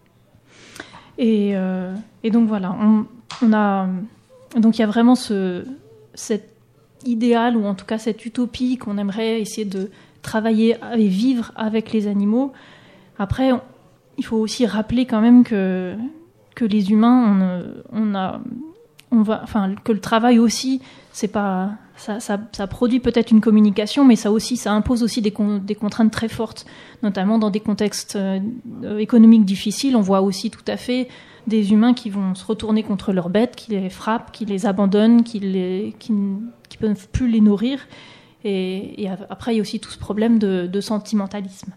Et, euh, et donc voilà, on, on a, donc il y a vraiment ce, cet idéal, ou en tout cas cette utopie qu'on aimerait essayer de travailler et vivre avec les animaux. Après, on, il faut aussi rappeler quand même que, que les humains, on, on a, on va, enfin, que le travail aussi, c'est pas... Ça, ça, ça produit peut-être une communication, mais ça aussi, ça impose aussi des, con, des contraintes très fortes, notamment dans des contextes euh, économiques difficiles. On voit aussi tout à fait des humains qui vont se retourner contre leurs bêtes, qui les frappent, qui les abandonnent, qui ne qui, qui peuvent plus les nourrir. Et, et après, il y a aussi tout ce problème de, de sentimentalisme.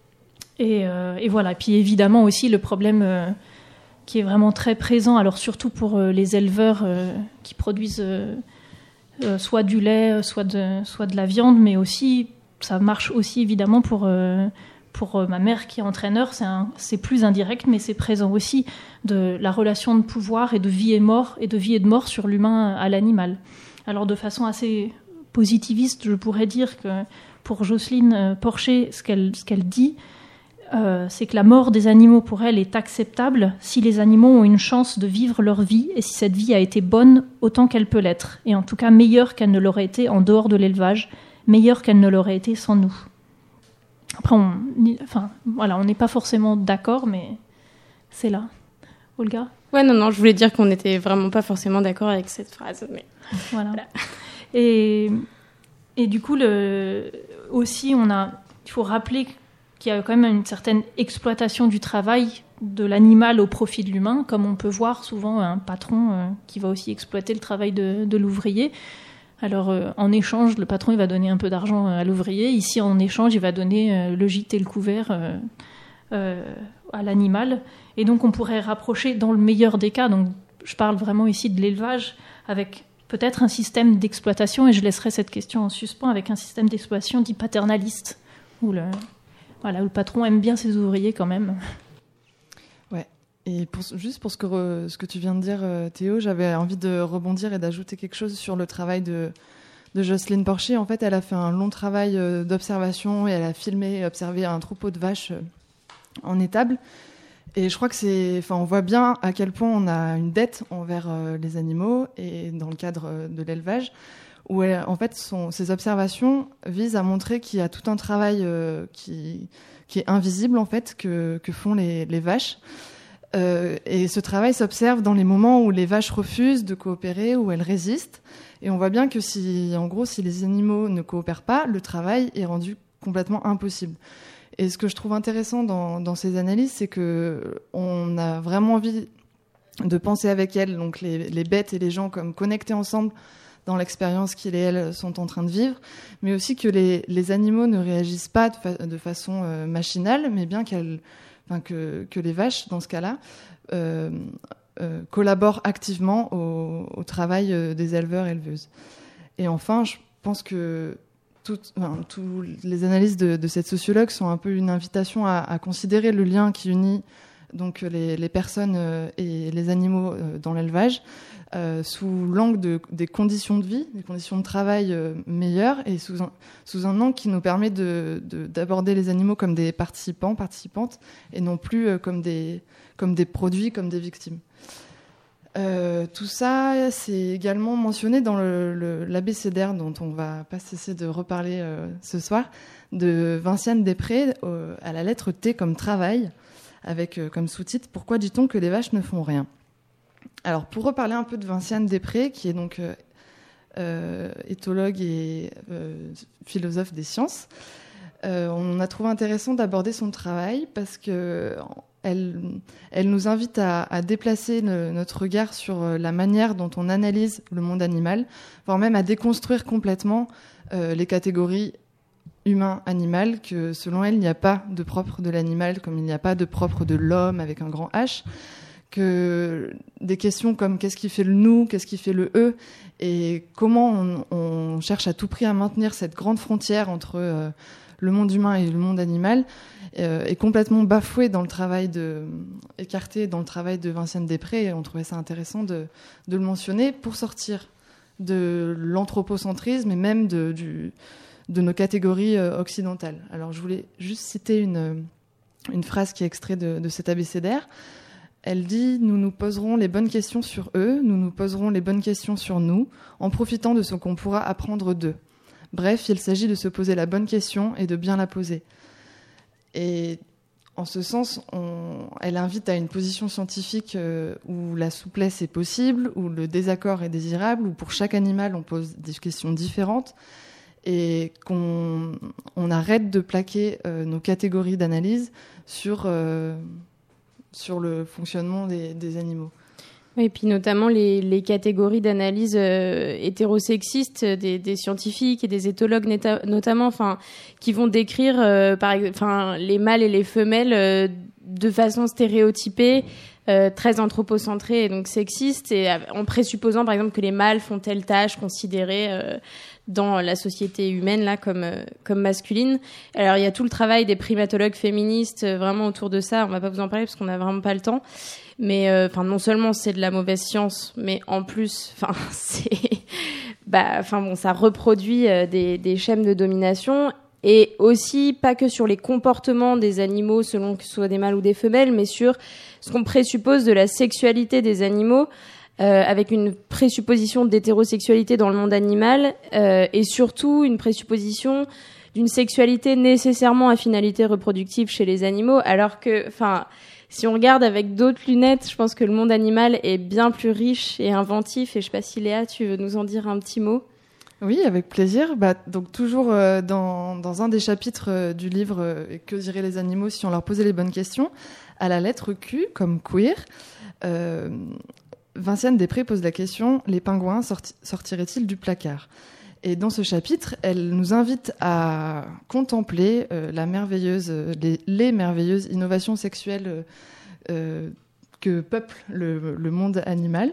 Et, euh, et voilà. Et puis évidemment aussi le problème euh, qui est vraiment très présent, alors surtout pour euh, les éleveurs euh, qui produisent... Euh, Euh, soit du lait, soit de, soit de la viande, mais aussi, ça marche aussi évidemment pour, euh, pour euh, ma mère qui est entraîneur, c'est, un, c'est plus indirect, mais c'est présent aussi, de la relation de pouvoir et de vie et mort, et de vie et de mort sur l'humain à l'animal. Alors de façon assez positiviste, je pourrais dire que pour Jocelyne Porcher, ce qu'elle, ce qu'elle dit, Euh, c'est que la mort des animaux pour elle est acceptable si les animaux ont une chance de vivre leur vie et si cette vie a été bonne autant qu'elle peut l'être, et en tout cas meilleure qu'elle ne l'aurait été en dehors de l'élevage, meilleure qu'elle ne l'aurait été sans nous. Après, on, enfin, voilà, on n'est pas forcément d'accord, mais c'est là. Olga ? Ouais, non, non, je voulais dire qu'on n'était vraiment pas forcément d'accord avec cette phrase. Mais... Voilà. voilà. Et, et du coup, le, aussi, on a, il faut rappeler qu'il y a quand même une certaine exploitation du travail de l'animal au profit de l'humain, comme on peut voir souvent un patron euh, qui va aussi exploiter le travail de, de l'ouvrier. Alors, euh, en échange, le patron il va donner un peu d'argent à l'ouvrier. Ici, en échange, il va donner euh, le gîte et le couvert euh, euh, à l'animal. Et donc, on pourrait rapprocher, dans le meilleur des cas, donc je parle vraiment ici de l'élevage, avec peut-être un système d'exploitation, et je laisserai cette question en suspens, avec un système d'exploitation dit paternaliste, où le... Voilà, où le patron aime bien ses ouvriers quand même. Ouais. Et pour, juste pour ce que, re, ce que tu viens de dire, euh, Théo, j'avais envie de rebondir et d'ajouter quelque chose sur le travail de, de Jocelyne Porcher. En fait, elle a fait un long travail euh, d'observation et elle a filmé et observé un troupeau de vaches euh, en étable. Et je crois que c'est, enfin, on voit bien à quel point on a une dette envers euh, les animaux et dans le cadre euh, de l'élevage, où elle, en fait, son, ces observations visent à montrer qu'il y a tout un travail euh, qui, qui est invisible en fait que, que font les, les vaches. Euh, et ce travail s'observe dans les moments où les vaches refusent de coopérer, où elles résistent. Et on voit bien que si, en gros, si les animaux ne coopèrent pas, le travail est rendu complètement impossible. Et ce que je trouve intéressant dans, dans ces analyses, c'est que on a vraiment envie de penser avec elles, donc les, les bêtes et les gens, comme connectés ensemble dans l'expérience qu'ils et elles sont en train de vivre, mais aussi que les, les animaux ne réagissent pas de, fa- de façon euh, machinale, mais bien qu'elles Enfin, que, que les vaches, dans ce cas-là, euh, euh, collaborent activement au, au travail euh, des éleveurs-éleveuses. Et enfin, je pense que toutes enfin, tous les analyses de, de cette sociologue sont un peu une invitation à, à considérer le lien qui unit donc, les, les personnes euh, et les animaux euh, dans l'élevage euh, sous l'angle de, des conditions de vie, des conditions de travail euh, meilleures et sous un, sous un angle qui nous permet de, de, d'aborder les animaux comme des participants, participantes et non plus euh, comme, des, comme des produits, comme des victimes. Euh, tout ça, c'est également mentionné dans le, le, l'abécédaire dont on va pas cesser de reparler euh, ce soir, de Vinciane Després euh, à la lettre T comme travail, avec euh, comme sous-titre « Pourquoi dit-on que les vaches ne font rien ?» Alors, pour reparler un peu de Vinciane Després, qui est donc euh, euh, éthologue et euh, philosophe des sciences, euh, on a trouvé intéressant d'aborder son travail parce que elle, elle nous invite à, à déplacer le, notre regard sur la manière dont on analyse le monde animal, voire même à déconstruire complètement euh, les catégories humain-animal, que selon elle, il n'y a pas de propre de l'animal comme il n'y a pas de propre de l'homme avec un grand H, que des questions comme qu'est-ce qui fait le nous, qu'est-ce qui fait le eux, et comment on, on cherche à tout prix à maintenir cette grande frontière entre euh, le monde humain et le monde animal, euh, est complètement bafouée dans le travail de, écartée dans le travail de Vinciane Després, et on trouvait ça intéressant de, de le mentionner pour sortir de l'anthropocentrisme et même de, du, de nos catégories euh, occidentales. Alors je voulais juste citer une, une phrase qui est extraite de, de cet abécédaire. Elle dit « Nous nous poserons les bonnes questions sur eux, nous nous poserons les bonnes questions sur nous, en profitant de ce qu'on pourra apprendre d'eux. Bref, il s'agit de se poser la bonne question et de bien la poser. » Et en ce sens, on, elle invite à une position scientifique euh, où la souplesse est possible, où le désaccord est désirable, où pour chaque animal on pose des questions différentes, et qu'on on arrête de plaquer euh, nos catégories d'analyse sur... Euh, sur le fonctionnement des, des animaux. Oui, et puis notamment les, les catégories d'analyse euh, hétérosexistes des, des scientifiques et des éthologues neta, notamment, enfin, qui vont décrire euh, par, enfin, les mâles et les femelles euh, de façon stéréotypée, euh, très anthropocentrée et donc sexiste, et en présupposant par exemple que les mâles font telle tâche considérée euh, dans la société humaine là comme euh, comme masculine. Alors il y a tout le travail des primatologues féministes euh, vraiment autour de ça. On va pas vous en parler parce qu'on a vraiment pas le temps. Mais enfin euh, non seulement c'est de la mauvaise science, mais en plus, enfin c'est, bah enfin bon, ça reproduit euh, des des schèmes de domination. Et aussi, pas que sur les comportements des animaux, selon que ce soit des mâles ou des femelles, mais sur ce qu'on présuppose de la sexualité des animaux, euh, avec une présupposition d'hétérosexualité dans le monde animal, euh, et surtout une présupposition d'une sexualité nécessairement à finalité reproductive chez les animaux, alors que, enfin, si on regarde avec d'autres lunettes, je pense que le monde animal est bien plus riche et inventif, et je sais pas si Léa, tu veux nous en dire un petit mot ? Oui, avec plaisir. Bah, donc toujours euh, dans, dans un des chapitres euh, du livre euh, « Que diraient les animaux si on leur posait les bonnes questions ?» à la lettre Q, comme queer, euh, Vinciane Després pose la question « Les pingouins sorti- sortiraient-ils du placard ?» Et dans ce chapitre, elle nous invite à contempler euh, la merveilleuse, les, les merveilleuses innovations sexuelles euh, euh, que peuple le, le monde animal.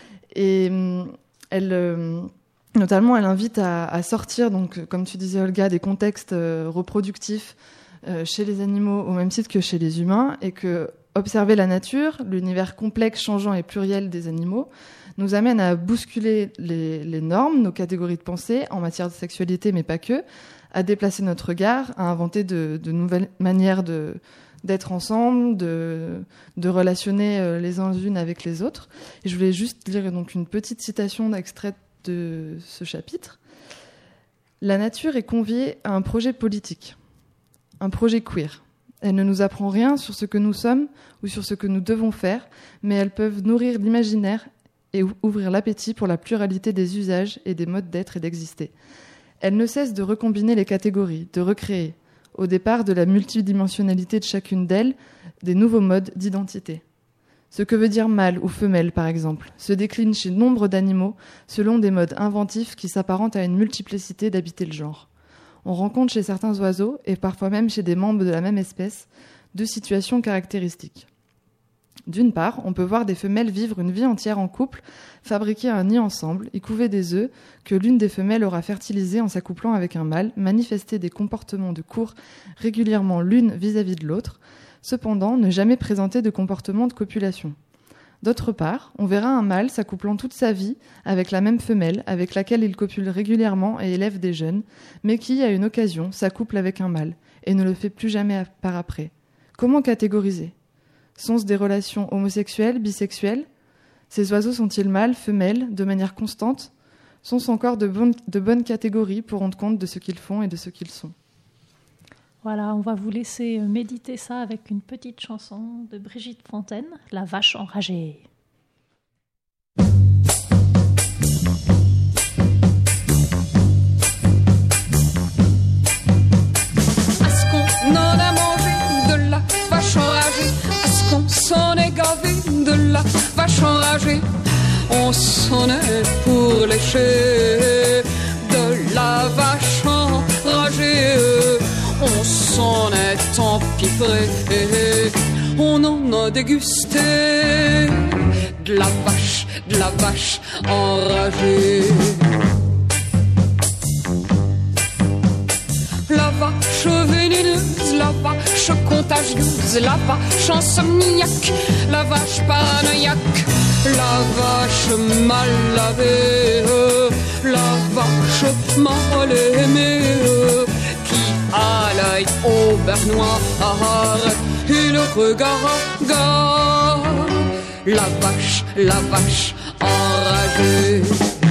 Et euh, elle... Euh, Notamment, elle invite à, à sortir, donc, comme tu disais, Olga, des contextes euh, reproductifs euh, chez les animaux au même titre que chez les humains, et que observer la nature, l'univers complexe, changeant et pluriel des animaux, nous amène à bousculer les, les normes, nos catégories de pensée en matière de sexualité, mais pas que, à déplacer notre regard, à inventer de, de nouvelles manières de, d'être ensemble, de, de relationner les uns les unes avec les autres. Et je voulais juste lire donc une petite citation extraite de ce chapitre. La nature est conviée à un projet politique, un projet queer. Elle ne nous apprend rien sur ce que nous sommes ou sur ce que nous devons faire, mais elles peuvent nourrir l'imaginaire et ouvrir l'appétit pour la pluralité des usages et des modes d'être et d'exister. Elles ne cessent de recombiner les catégories, de recréer, au départ de la multidimensionnalité de chacune d'elles, des nouveaux modes d'identité. Ce que veut dire mâle ou femelle, par exemple, se décline chez nombre d'animaux selon des modes inventifs qui s'apparentent à une multiplicité d'habiter le genre. On rencontre chez certains oiseaux, et parfois même chez des membres de la même espèce, deux situations caractéristiques. D'une part, on peut voir des femelles vivre une vie entière en couple, fabriquer un nid ensemble, y couver des œufs que l'une des femelles aura fertilisés en s'accouplant avec un mâle, manifester des comportements de cour régulièrement l'une vis-à-vis de l'autre, cependant ne jamais présenter de comportement de copulation. D'autre part, on verra un mâle s'accouplant toute sa vie avec la même femelle avec laquelle il copule régulièrement et élève des jeunes, mais qui, à une occasion, s'accouple avec un mâle et ne le fait plus jamais par après. Comment catégoriser ? Sont-ce des relations homosexuelles, bisexuelles ? Ces oiseaux sont-ils mâles, femelles, de manière constante ? Sont-ce encore de bonnes, de bonnes catégories pour rendre compte de ce qu'ils font et de ce qu'ils sont ? Voilà, on va vous laisser méditer ça avec une petite chanson de Brigitte Fontaine, La vache enragée. Est-ce qu'on en a mangé de la vache enragée ? Est-ce qu'on s'en est gavé de la vache enragée ? On s'en est pour lécher de la vache enragée. On s'en est empiffré, on en a dégusté de la vache, de la vache enragée. La vache vénéneuse, la vache contagieuse, la vache insomniaque, la vache paranoïaque, la vache mal lavée, la vache mal aimée, à l'œil au beurre noir et le regard gare, la vache, la vache enragée.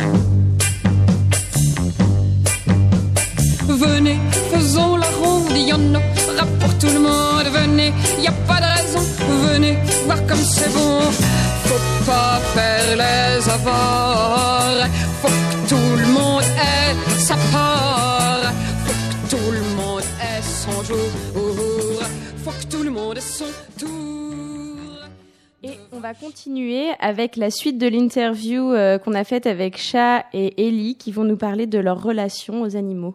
Venez, faisons la ronde, il y en aura pour tout le monde. Venez, y a pas de raison, venez voir comme c'est bon. Faut pas faire les avares, faut que tout le monde ait sa part. Faut que tout le monde ait son jour, faut que tout le monde ait son tour. Et on va continuer avec la suite de l'interview euh, qu'on a faite avec Chat et Ellie qui vont nous parler de leur relation aux animaux.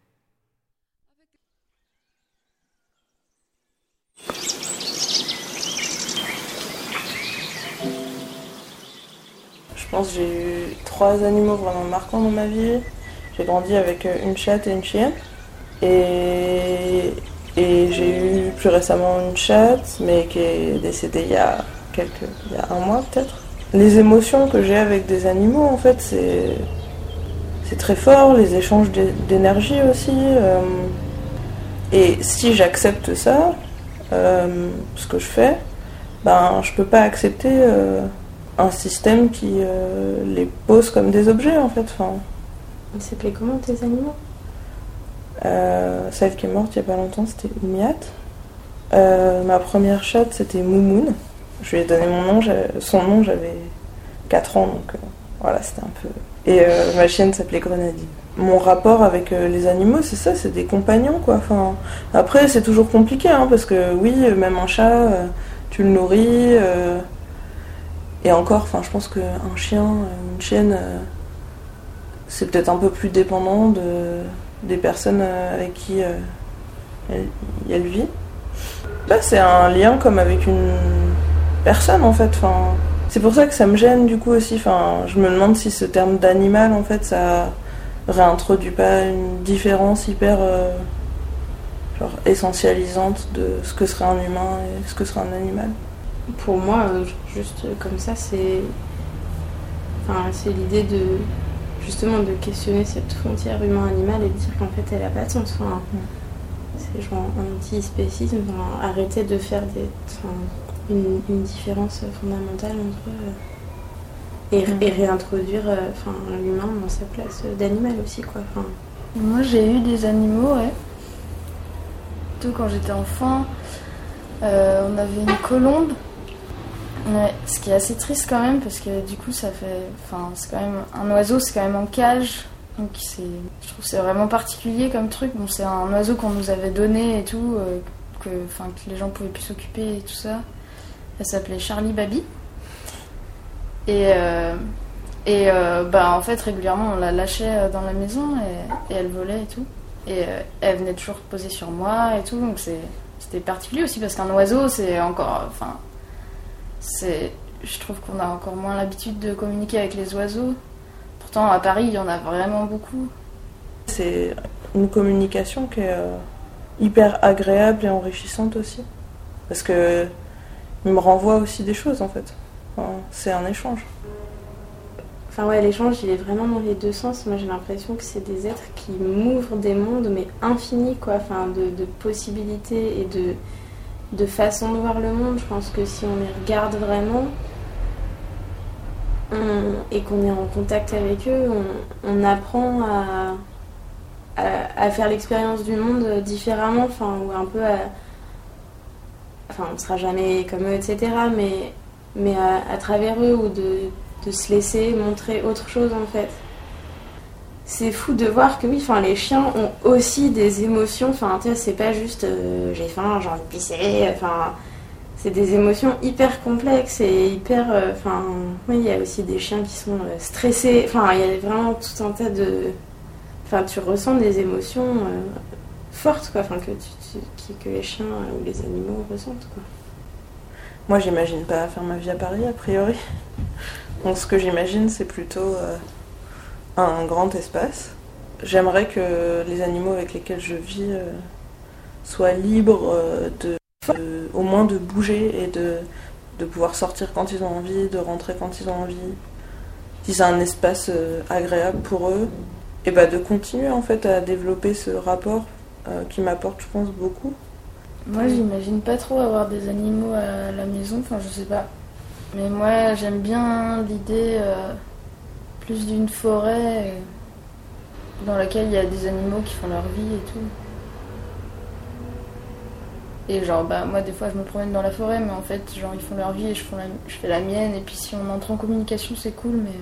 Je pense que j'ai eu trois animaux vraiment marquants dans ma vie. J'ai grandi avec une chatte et une chienne. Et, et j'ai eu plus récemment une chatte, mais qui est décédée il y a, quelques, il y a un mois peut-être. Les émotions que j'ai avec des animaux, en fait, c'est, c'est très fort. Les échanges d'énergie aussi. Euh, et si j'accepte ça, euh, ce que je fais, ben, je peux pas accepter... Euh, un système qui euh, les pose comme des objets en fait. Enfin, ils s'appelaient comment tes animaux ? euh, Celle qui est morte il n'y a pas longtemps, c'était Miat. Euh, ma première chatte, c'était Moumoun. Je lui ai donné mon nom, son nom, j'avais quatre ans, donc euh, voilà, c'était un peu... Et euh, ma chienne s'appelait Grenadine. Mon rapport avec euh, les animaux, c'est ça, c'est des compagnons, quoi. Enfin, après, c'est toujours compliqué, hein, parce que oui, même un chat, euh, tu le nourris... Euh, Et encore, enfin, je pense qu'un chien, une chienne, euh, c'est peut-être un peu plus dépendant de, des personnes avec qui euh, elle, elle vit. Là, c'est un lien comme avec une personne, en fait. Enfin, c'est pour ça que ça me gêne, du coup, aussi. Enfin, je me demande si ce terme d'animal, en fait, ça réintroduit pas une différence hyper euh, genre, essentialisante de ce que serait un humain et ce que serait un animal. pour moi, euh, juste comme ça, c'est, enfin, c'est l'idée de justement de questionner cette frontière humain-animal et de dire qu'en fait, elle n'a pas de sens. Enfin, c'est genre anti-spécisme. Enfin, arrêter de faire des, enfin, une, une différence fondamentale entre euh, et, et réintroduire, euh, enfin, l'humain dans sa place d'animal aussi, quoi. Enfin, moi, j'ai eu des animaux, ouais. Surtout quand j'étais enfant, euh, on avait une colombe. Ouais, ce qui est assez triste quand même, parce que du coup, ça fait, enfin, c'est quand même un oiseau, c'est quand même en cage, donc c'est, je trouve que c'est vraiment particulier comme truc. Bon, c'est un oiseau qu'on nous avait donné et tout, euh, que, enfin, que les gens pouvaient plus s'occuper et tout ça. Elle s'appelait Charlie Baby. Et euh, et euh, bah en fait régulièrement on la lâchait dans la maison et, et elle volait et tout. Et euh, elle venait toujours poser sur moi et tout, donc c'est, c'était particulier aussi parce qu'un oiseau c'est encore, enfin, c'est, je trouve qu'on a encore moins l'habitude de communiquer avec les oiseaux. Pourtant à Paris il y en a vraiment beaucoup. C'est une communication qui est euh, hyper agréable et enrichissante aussi, parce que il me renvoie aussi des choses en fait. Enfin, c'est un échange. Enfin ouais, l'échange il est vraiment dans les deux sens. Moi j'ai l'impression que c'est des êtres qui m'ouvrent des mondes mais infinis, quoi. Enfin de, de possibilités et de, de façons de voir le monde. Je pense que si on les regarde vraiment on, et qu'on est en contact avec eux, on, on apprend à, à, à faire l'expérience du monde différemment, enfin, ou un peu à... Enfin, on ne sera jamais comme eux, et cetera. Mais, mais à, à travers eux, ou de, de se laisser montrer autre chose, en fait. C'est fou de voir que oui, enfin, les chiens ont aussi des émotions. Enfin, tu sais, c'est pas juste euh, j'ai faim, j'ai envie de pisser. Enfin, c'est des émotions hyper complexes et hyper. Enfin, euh, oui, il y a aussi des chiens qui sont euh, stressés. Enfin, il y a vraiment tout un tas de. Enfin, tu ressens des émotions euh, fortes, quoi. Enfin, que tu. que les chiens ou les animaux ressentent, quoi. Moi j'imagine pas faire ma vie à Paris a priori. Donc ce que j'imagine c'est plutôt euh, un grand espace. J'aimerais que les animaux avec lesquels je vis euh, soient libres euh, de, de au moins de bouger et de, de pouvoir sortir quand ils ont envie, de rentrer quand ils ont envie. Si c'est un espace euh, agréable pour eux, et bah de continuer en fait à développer ce rapport Euh, qui m'apporte, je pense, beaucoup. Moi, j'imagine pas trop avoir des animaux à la maison, enfin, je sais pas. Mais moi, j'aime bien l'idée euh, plus d'une forêt euh, dans laquelle il y a des animaux qui font leur vie et tout. Et genre, bah, moi, des fois, je me promène dans la forêt, mais en fait, genre, ils font leur vie et je fais la, je fais la mienne. Et puis, si on entre en communication, c'est cool, mais...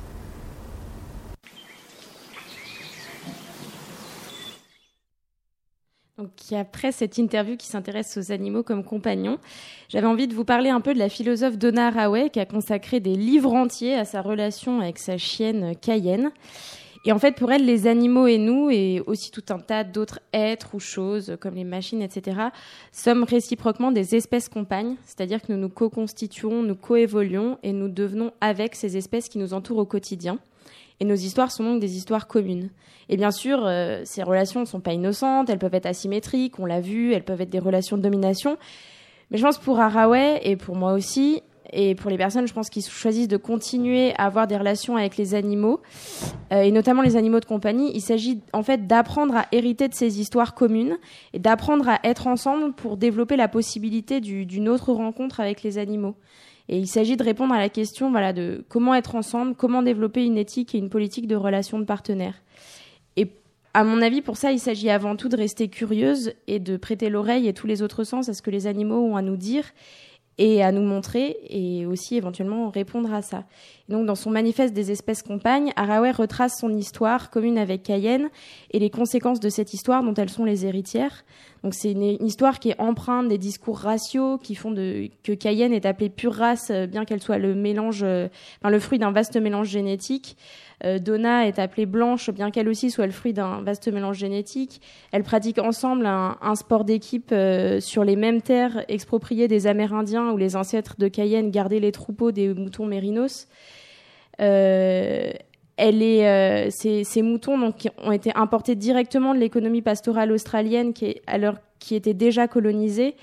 Donc après cette interview qui s'intéresse aux animaux comme compagnons, j'avais envie de vous parler un peu de la philosophe Donna Haraway qui a consacré des livres entiers à sa relation avec sa chienne Cayenne. Et en fait, pour elle, les animaux et nous, et aussi tout un tas d'autres êtres ou choses comme les machines, et cetera, sommes réciproquement des espèces compagnes, c'est-à-dire que nous nous co-constituons, nous coévoluons et nous devenons avec ces espèces qui nous entourent au quotidien. Et nos histoires sont donc des histoires communes. Et bien sûr, euh, ces relations ne sont pas innocentes, elles peuvent être asymétriques, on l'a vu, elles peuvent être des relations de domination. Mais je pense pour Haraway, et pour moi aussi, et pour les personnes, je pense, qui choisissent de continuer à avoir des relations avec les animaux, euh, et notamment les animaux de compagnie, il s'agit en fait d'apprendre à hériter de ces histoires communes, et d'apprendre à être ensemble pour développer la possibilité du, d'une autre rencontre avec les animaux. Et il s'agit de répondre à la question voilà, de comment être ensemble, comment développer une éthique et une politique de relations de partenaires. Et à mon avis, pour ça, il s'agit avant tout de rester curieuse et de prêter l'oreille et tous les autres sens à ce que les animaux ont à nous dire et à nous montrer, et aussi éventuellement répondre à ça. Et donc, dans son manifeste des espèces compagnes, Haraway retrace son histoire commune avec Cayenne et les conséquences de cette histoire dont elles sont les héritières. Donc, c'est une, une histoire qui est empreinte des discours raciaux qui font de, que Cayenne est appelée pure race, bien qu'elle soit le mélange, euh, enfin, le fruit d'un vaste mélange génétique. Euh, Donna est appelée blanche, bien qu'elle aussi soit le fruit d'un vaste mélange génétique. Elles pratiquent ensemble un, un sport d'équipe euh, sur les mêmes terres expropriées des Amérindiens où les ancêtres de Cayenne gardaient les troupeaux des moutons mérinos. Euh, elle est, euh, ces, ces moutons donc, ont été importés directement de l'économie pastorale australienne qui, est, alors, qui était déjà colonisée.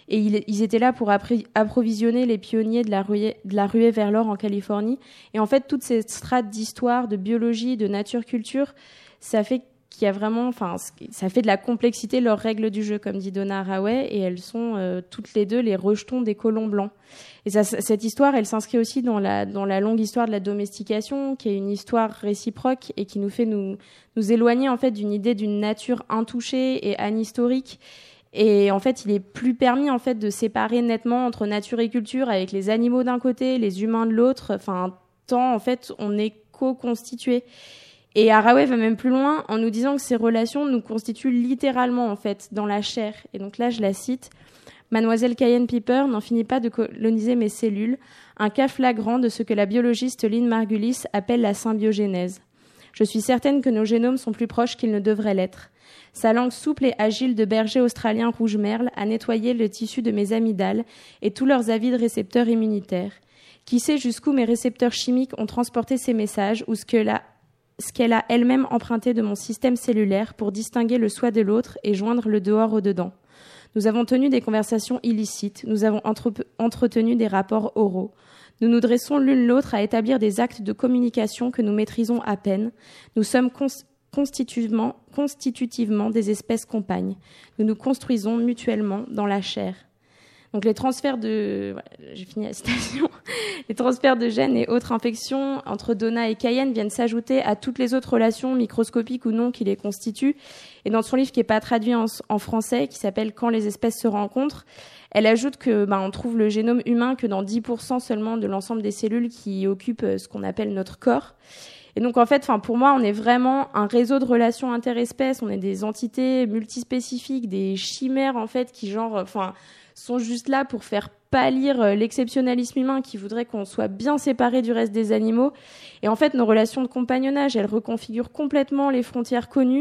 Et ils, ils étaient là pour appri- approvisionner les pionniers de la, ruée, de la ruée vers l'or en Californie. Et en fait, toutes ces strates d'histoire, de biologie, de nature-culture, ça fait qu'il y a vraiment, enfin, ça fait de la complexité leurs règles du jeu, comme dit Donna Haraway, et elles sont euh, toutes les deux les rejetons des colons blancs. Et ça, cette histoire, elle s'inscrit aussi dans la, dans la longue histoire de la domestication, qui est une histoire réciproque et qui nous fait nous, nous éloigner en fait d'une idée d'une nature intouchée et anhistorique. Et en fait, il est plus permis en fait de séparer nettement entre nature et culture, avec les animaux d'un côté, les humains de l'autre. Enfin, tant en fait, on est co-constitués. Et Haraway va même plus loin en nous disant que ces relations nous constituent littéralement en fait dans la chair. Et donc là, je la cite. Mademoiselle Cayenne Piper n'en finit pas de coloniser mes cellules, un cas flagrant de ce que la biologiste Lynn Margulis appelle la symbiogénèse. Je suis certaine que nos génomes sont plus proches qu'ils ne devraient l'être. Sa langue souple et agile de berger australien rouge-merle a nettoyé le tissu de mes amygdales et tous leurs avides récepteurs immunitaires. Qui sait jusqu'où mes récepteurs chimiques ont transporté ces messages ou ce que la ce qu'elle a elle-même emprunté de mon système cellulaire pour distinguer le soi de l'autre et joindre le dehors au dedans. Nous avons tenu des conversations illicites, nous avons entre- entretenu des rapports oraux. Nous nous dressons l'une l'autre à établir des actes de communication que nous maîtrisons à peine. Nous sommes cons- constitutivement, constitutivement des espèces compagnes. Nous nous construisons mutuellement dans la chair. Donc les transferts de, voilà, j'ai fini la citation. Les transferts de gènes et autres infections entre Donna et Cayenne viennent s'ajouter à toutes les autres relations microscopiques ou non qui les constituent. Et dans son livre qui n'est pas traduit en, en français, qui s'appelle Quand les espèces se rencontrent, elle ajoute que bah, on trouve le génome humain que dans dix pour cent seulement de l'ensemble des cellules qui occupent ce qu'on appelle notre corps. Et donc en fait, enfin pour moi, on est vraiment un réseau de relations interespèces. On est des entités multispécifiques, des chimères en fait qui genre, enfin sont juste là pour faire pâlir l'exceptionnalisme humain qui voudrait qu'on soit bien séparés du reste des animaux. Et en fait, nos relations de compagnonnage, elles reconfigurent complètement les frontières connues.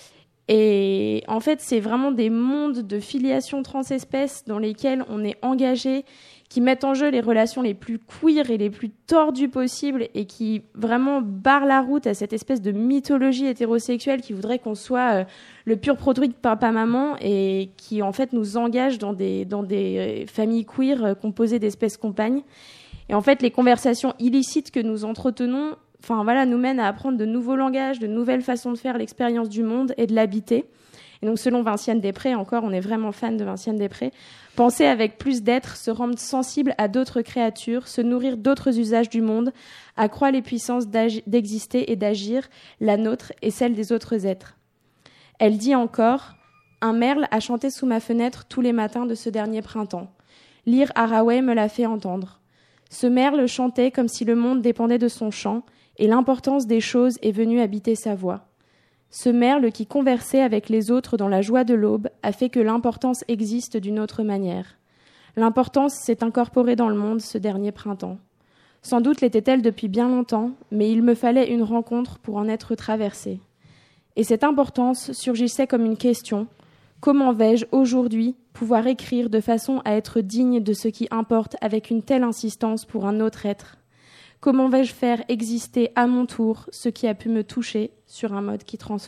Et en fait, c'est vraiment des mondes de filiation transespèces dans lesquels on est engagé, qui mettent en jeu les relations les plus queer et les plus tordues possibles et qui vraiment barrent la route à cette espèce de mythologie hétérosexuelle qui voudrait qu'on soit euh, le pur produit de papa-maman et qui en fait nous engage dans des, dans des familles queer euh, composées d'espèces compagnes. Et en fait, les conversations illicites que nous entretenons, enfin voilà, nous mènent à apprendre de nouveaux langages, de nouvelles façons de faire l'expérience du monde et de l'habiter. Et donc, selon Vinciane Després, encore, on est vraiment fan de Vinciane Després, penser avec plus d'être, se rendre sensible à d'autres créatures, se nourrir d'autres usages du monde, accroît les puissances d'exister et d'agir, la nôtre et celle des autres êtres. Elle dit encore « Un merle a chanté sous ma fenêtre tous les matins de ce dernier printemps. Lire Haraway me l'a fait entendre. Ce merle chantait comme si le monde dépendait de son chant, et l'importance des choses est venue habiter sa voix. Ce merle qui conversait avec les autres dans la joie de l'aube a fait que l'importance existe d'une autre manière. L'importance s'est incorporée dans le monde ce dernier printemps. Sans doute l'était-elle depuis bien longtemps, mais il me fallait une rencontre pour en être traversée. Et cette importance surgissait comme une question. Comment vais-je aujourd'hui pouvoir écrire de façon à être digne de ce qui importe avec une telle insistance pour un autre être ? Comment vais-je faire exister à mon tour ce qui a pu me toucher sur un mode qui transforme ?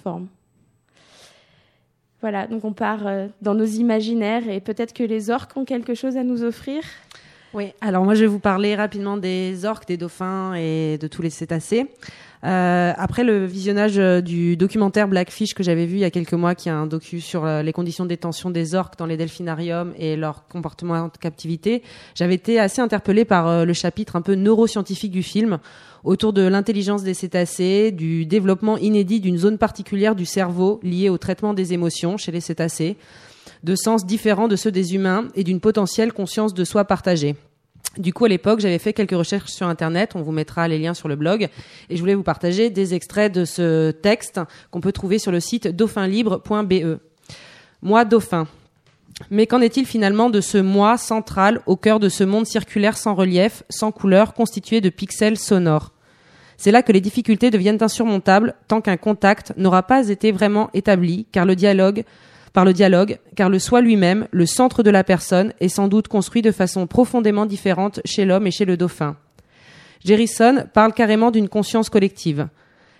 Voilà, donc on part euh, dans nos imaginaires et peut-être que les orques ont quelque chose à nous offrir. Oui, alors moi je vais vous parler rapidement des orques, des dauphins et de tous les cétacés. Euh, après le visionnage du documentaire Blackfish que j'avais vu il y a quelques mois, qui est un docu sur les conditions de détention des orques dans les delphinariums et leur comportement en captivité, j'avais été assez interpellée par le chapitre un peu neuroscientifique du film autour de l'intelligence des cétacés, du développement inédit d'une zone particulière du cerveau liée au traitement des émotions chez les cétacés, de sens différents de ceux des humains et d'une potentielle conscience de soi partagée. Du coup, à l'époque, j'avais fait quelques recherches sur Internet. On vous mettra les liens sur le blog. Et je voulais vous partager des extraits de ce texte qu'on peut trouver sur le site dauphin libre point b e. Moi, dauphin. Mais qu'en est-il finalement de ce moi central au cœur de ce monde circulaire sans relief, sans couleur, constitué de pixels sonores ? C'est là que les difficultés deviennent insurmontables tant qu'un contact n'aura pas été vraiment établi, car le dialogue... par le dialogue, car le soi lui-même, le centre de la personne, est sans doute construit de façon profondément différente chez l'homme et chez le dauphin. Jerison parle carrément d'une conscience collective.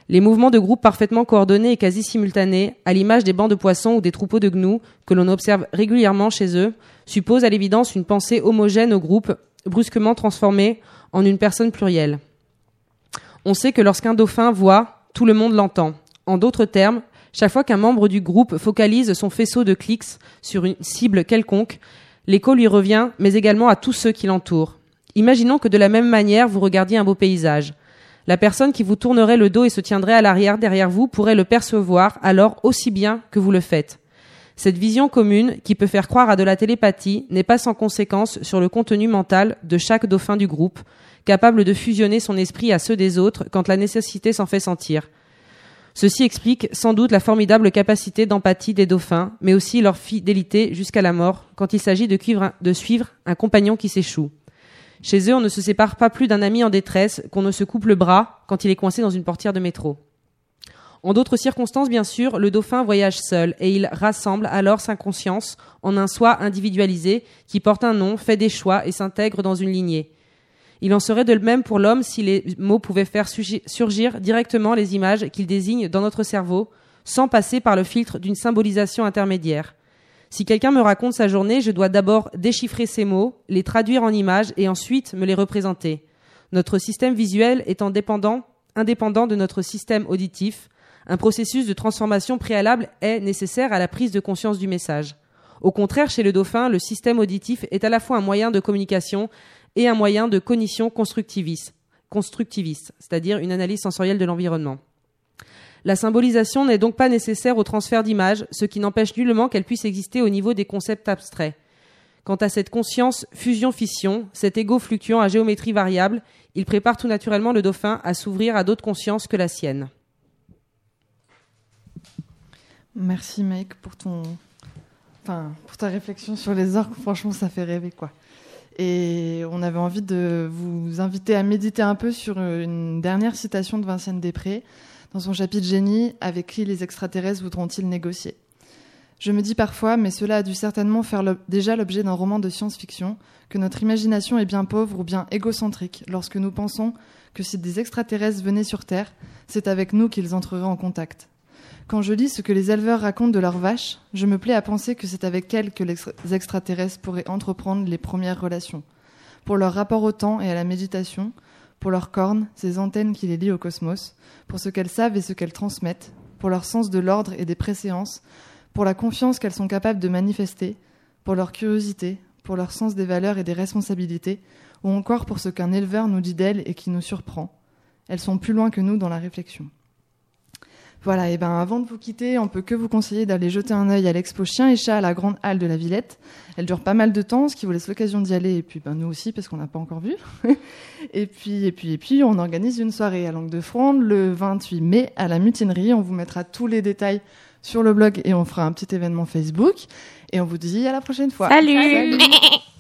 Les mouvements de groupe parfaitement coordonnés et quasi simultanés, à l'image des bancs de poissons ou des troupeaux de gnous que l'on observe régulièrement chez eux, supposent à l'évidence une pensée homogène au groupe, brusquement transformée en une personne plurielle. On sait que lorsqu'un dauphin voit, tout le monde l'entend. En d'autres termes, chaque fois qu'un membre du groupe focalise son faisceau de clics sur une cible quelconque, l'écho lui revient, mais également à tous ceux qui l'entourent. Imaginons que de la même manière, vous regardiez un beau paysage. La personne qui vous tournerait le dos et se tiendrait à l'arrière derrière vous pourrait le percevoir alors aussi bien que vous le faites. Cette vision commune, qui peut faire croire à de la télépathie, n'est pas sans conséquence sur le contenu mental de chaque dauphin du groupe, capable de fusionner son esprit à ceux des autres quand la nécessité s'en fait sentir. Ceci explique sans doute la formidable capacité d'empathie des dauphins, mais aussi leur fidélité jusqu'à la mort quand il s'agit de, cuivre, de suivre un compagnon qui s'échoue. Chez eux, on ne se sépare pas plus d'un ami en détresse qu'on ne se coupe le bras quand il est coincé dans une portière de métro. En d'autres circonstances, bien sûr, le dauphin voyage seul et il rassemble alors sa conscience en un soi individualisé qui porte un nom, fait des choix et s'intègre dans une lignée. Il en serait de même pour l'homme si les mots pouvaient faire surgir directement les images qu'ils désignent dans notre cerveau sans passer par le filtre d'une symbolisation intermédiaire. Si quelqu'un me raconte sa journée, je dois d'abord déchiffrer ces mots, les traduire en images et ensuite me les représenter. Notre système visuel étant dépendant, indépendant de notre système auditif, un processus de transformation préalable est nécessaire à la prise de conscience du message. Au contraire, chez le dauphin, le système auditif est à la fois un moyen de communication et un moyen de cognition constructiviste, constructiviste, c'est-à-dire une analyse sensorielle de l'environnement. La symbolisation n'est donc pas nécessaire au transfert d'images, ce qui n'empêche nullement qu'elle puisse exister au niveau des concepts abstraits. Quant à cette conscience fusion-fission, cet ego fluctuant à géométrie variable, il prépare tout naturellement le dauphin à s'ouvrir à d'autres consciences que la sienne. Merci Mike pour ton, enfin pour ta réflexion sur les orques. Franchement, ça fait rêver quoi. Et on avait envie de vous inviter à méditer un peu sur une dernière citation de Vinciane Després dans son chapitre Génie, avec qui les extraterrestres voudront-ils négocier ? Je me dis parfois, mais cela a dû certainement faire l'ob- déjà l'objet d'un roman de science-fiction, que notre imagination est bien pauvre ou bien égocentrique lorsque nous pensons que si des extraterrestres venaient sur Terre, c'est avec nous qu'ils entreraient en contact. Quand je lis ce que les éleveurs racontent de leurs vaches, je me plais à penser que c'est avec elles que les extraterrestres pourraient entreprendre les premières relations. Pour leur rapport au temps et à la méditation, pour leurs cornes, ces antennes qui les lient au cosmos, pour ce qu'elles savent et ce qu'elles transmettent, pour leur sens de l'ordre et des préséances, pour la confiance qu'elles sont capables de manifester, pour leur curiosité, pour leur sens des valeurs et des responsabilités, ou encore pour ce qu'un éleveur nous dit d'elles et qui nous surprend. Elles sont plus loin que nous dans la réflexion. Voilà, et ben avant de vous quitter, on peut que vous conseiller d'aller jeter un œil à l'expo Chiens et Chats à la Grande Halle de la Villette. Elle dure pas mal de temps, ce qui vous laisse l'occasion d'y aller, et puis ben nous aussi, parce qu'on n'a pas encore vu. et puis, et puis, et puis, on organise une soirée à Langue de Fronde le vingt-huit mai à la Mutinerie. On vous mettra tous les détails sur le blog et on fera un petit événement Facebook. Et on vous dit à la prochaine fois. Salut, Salut.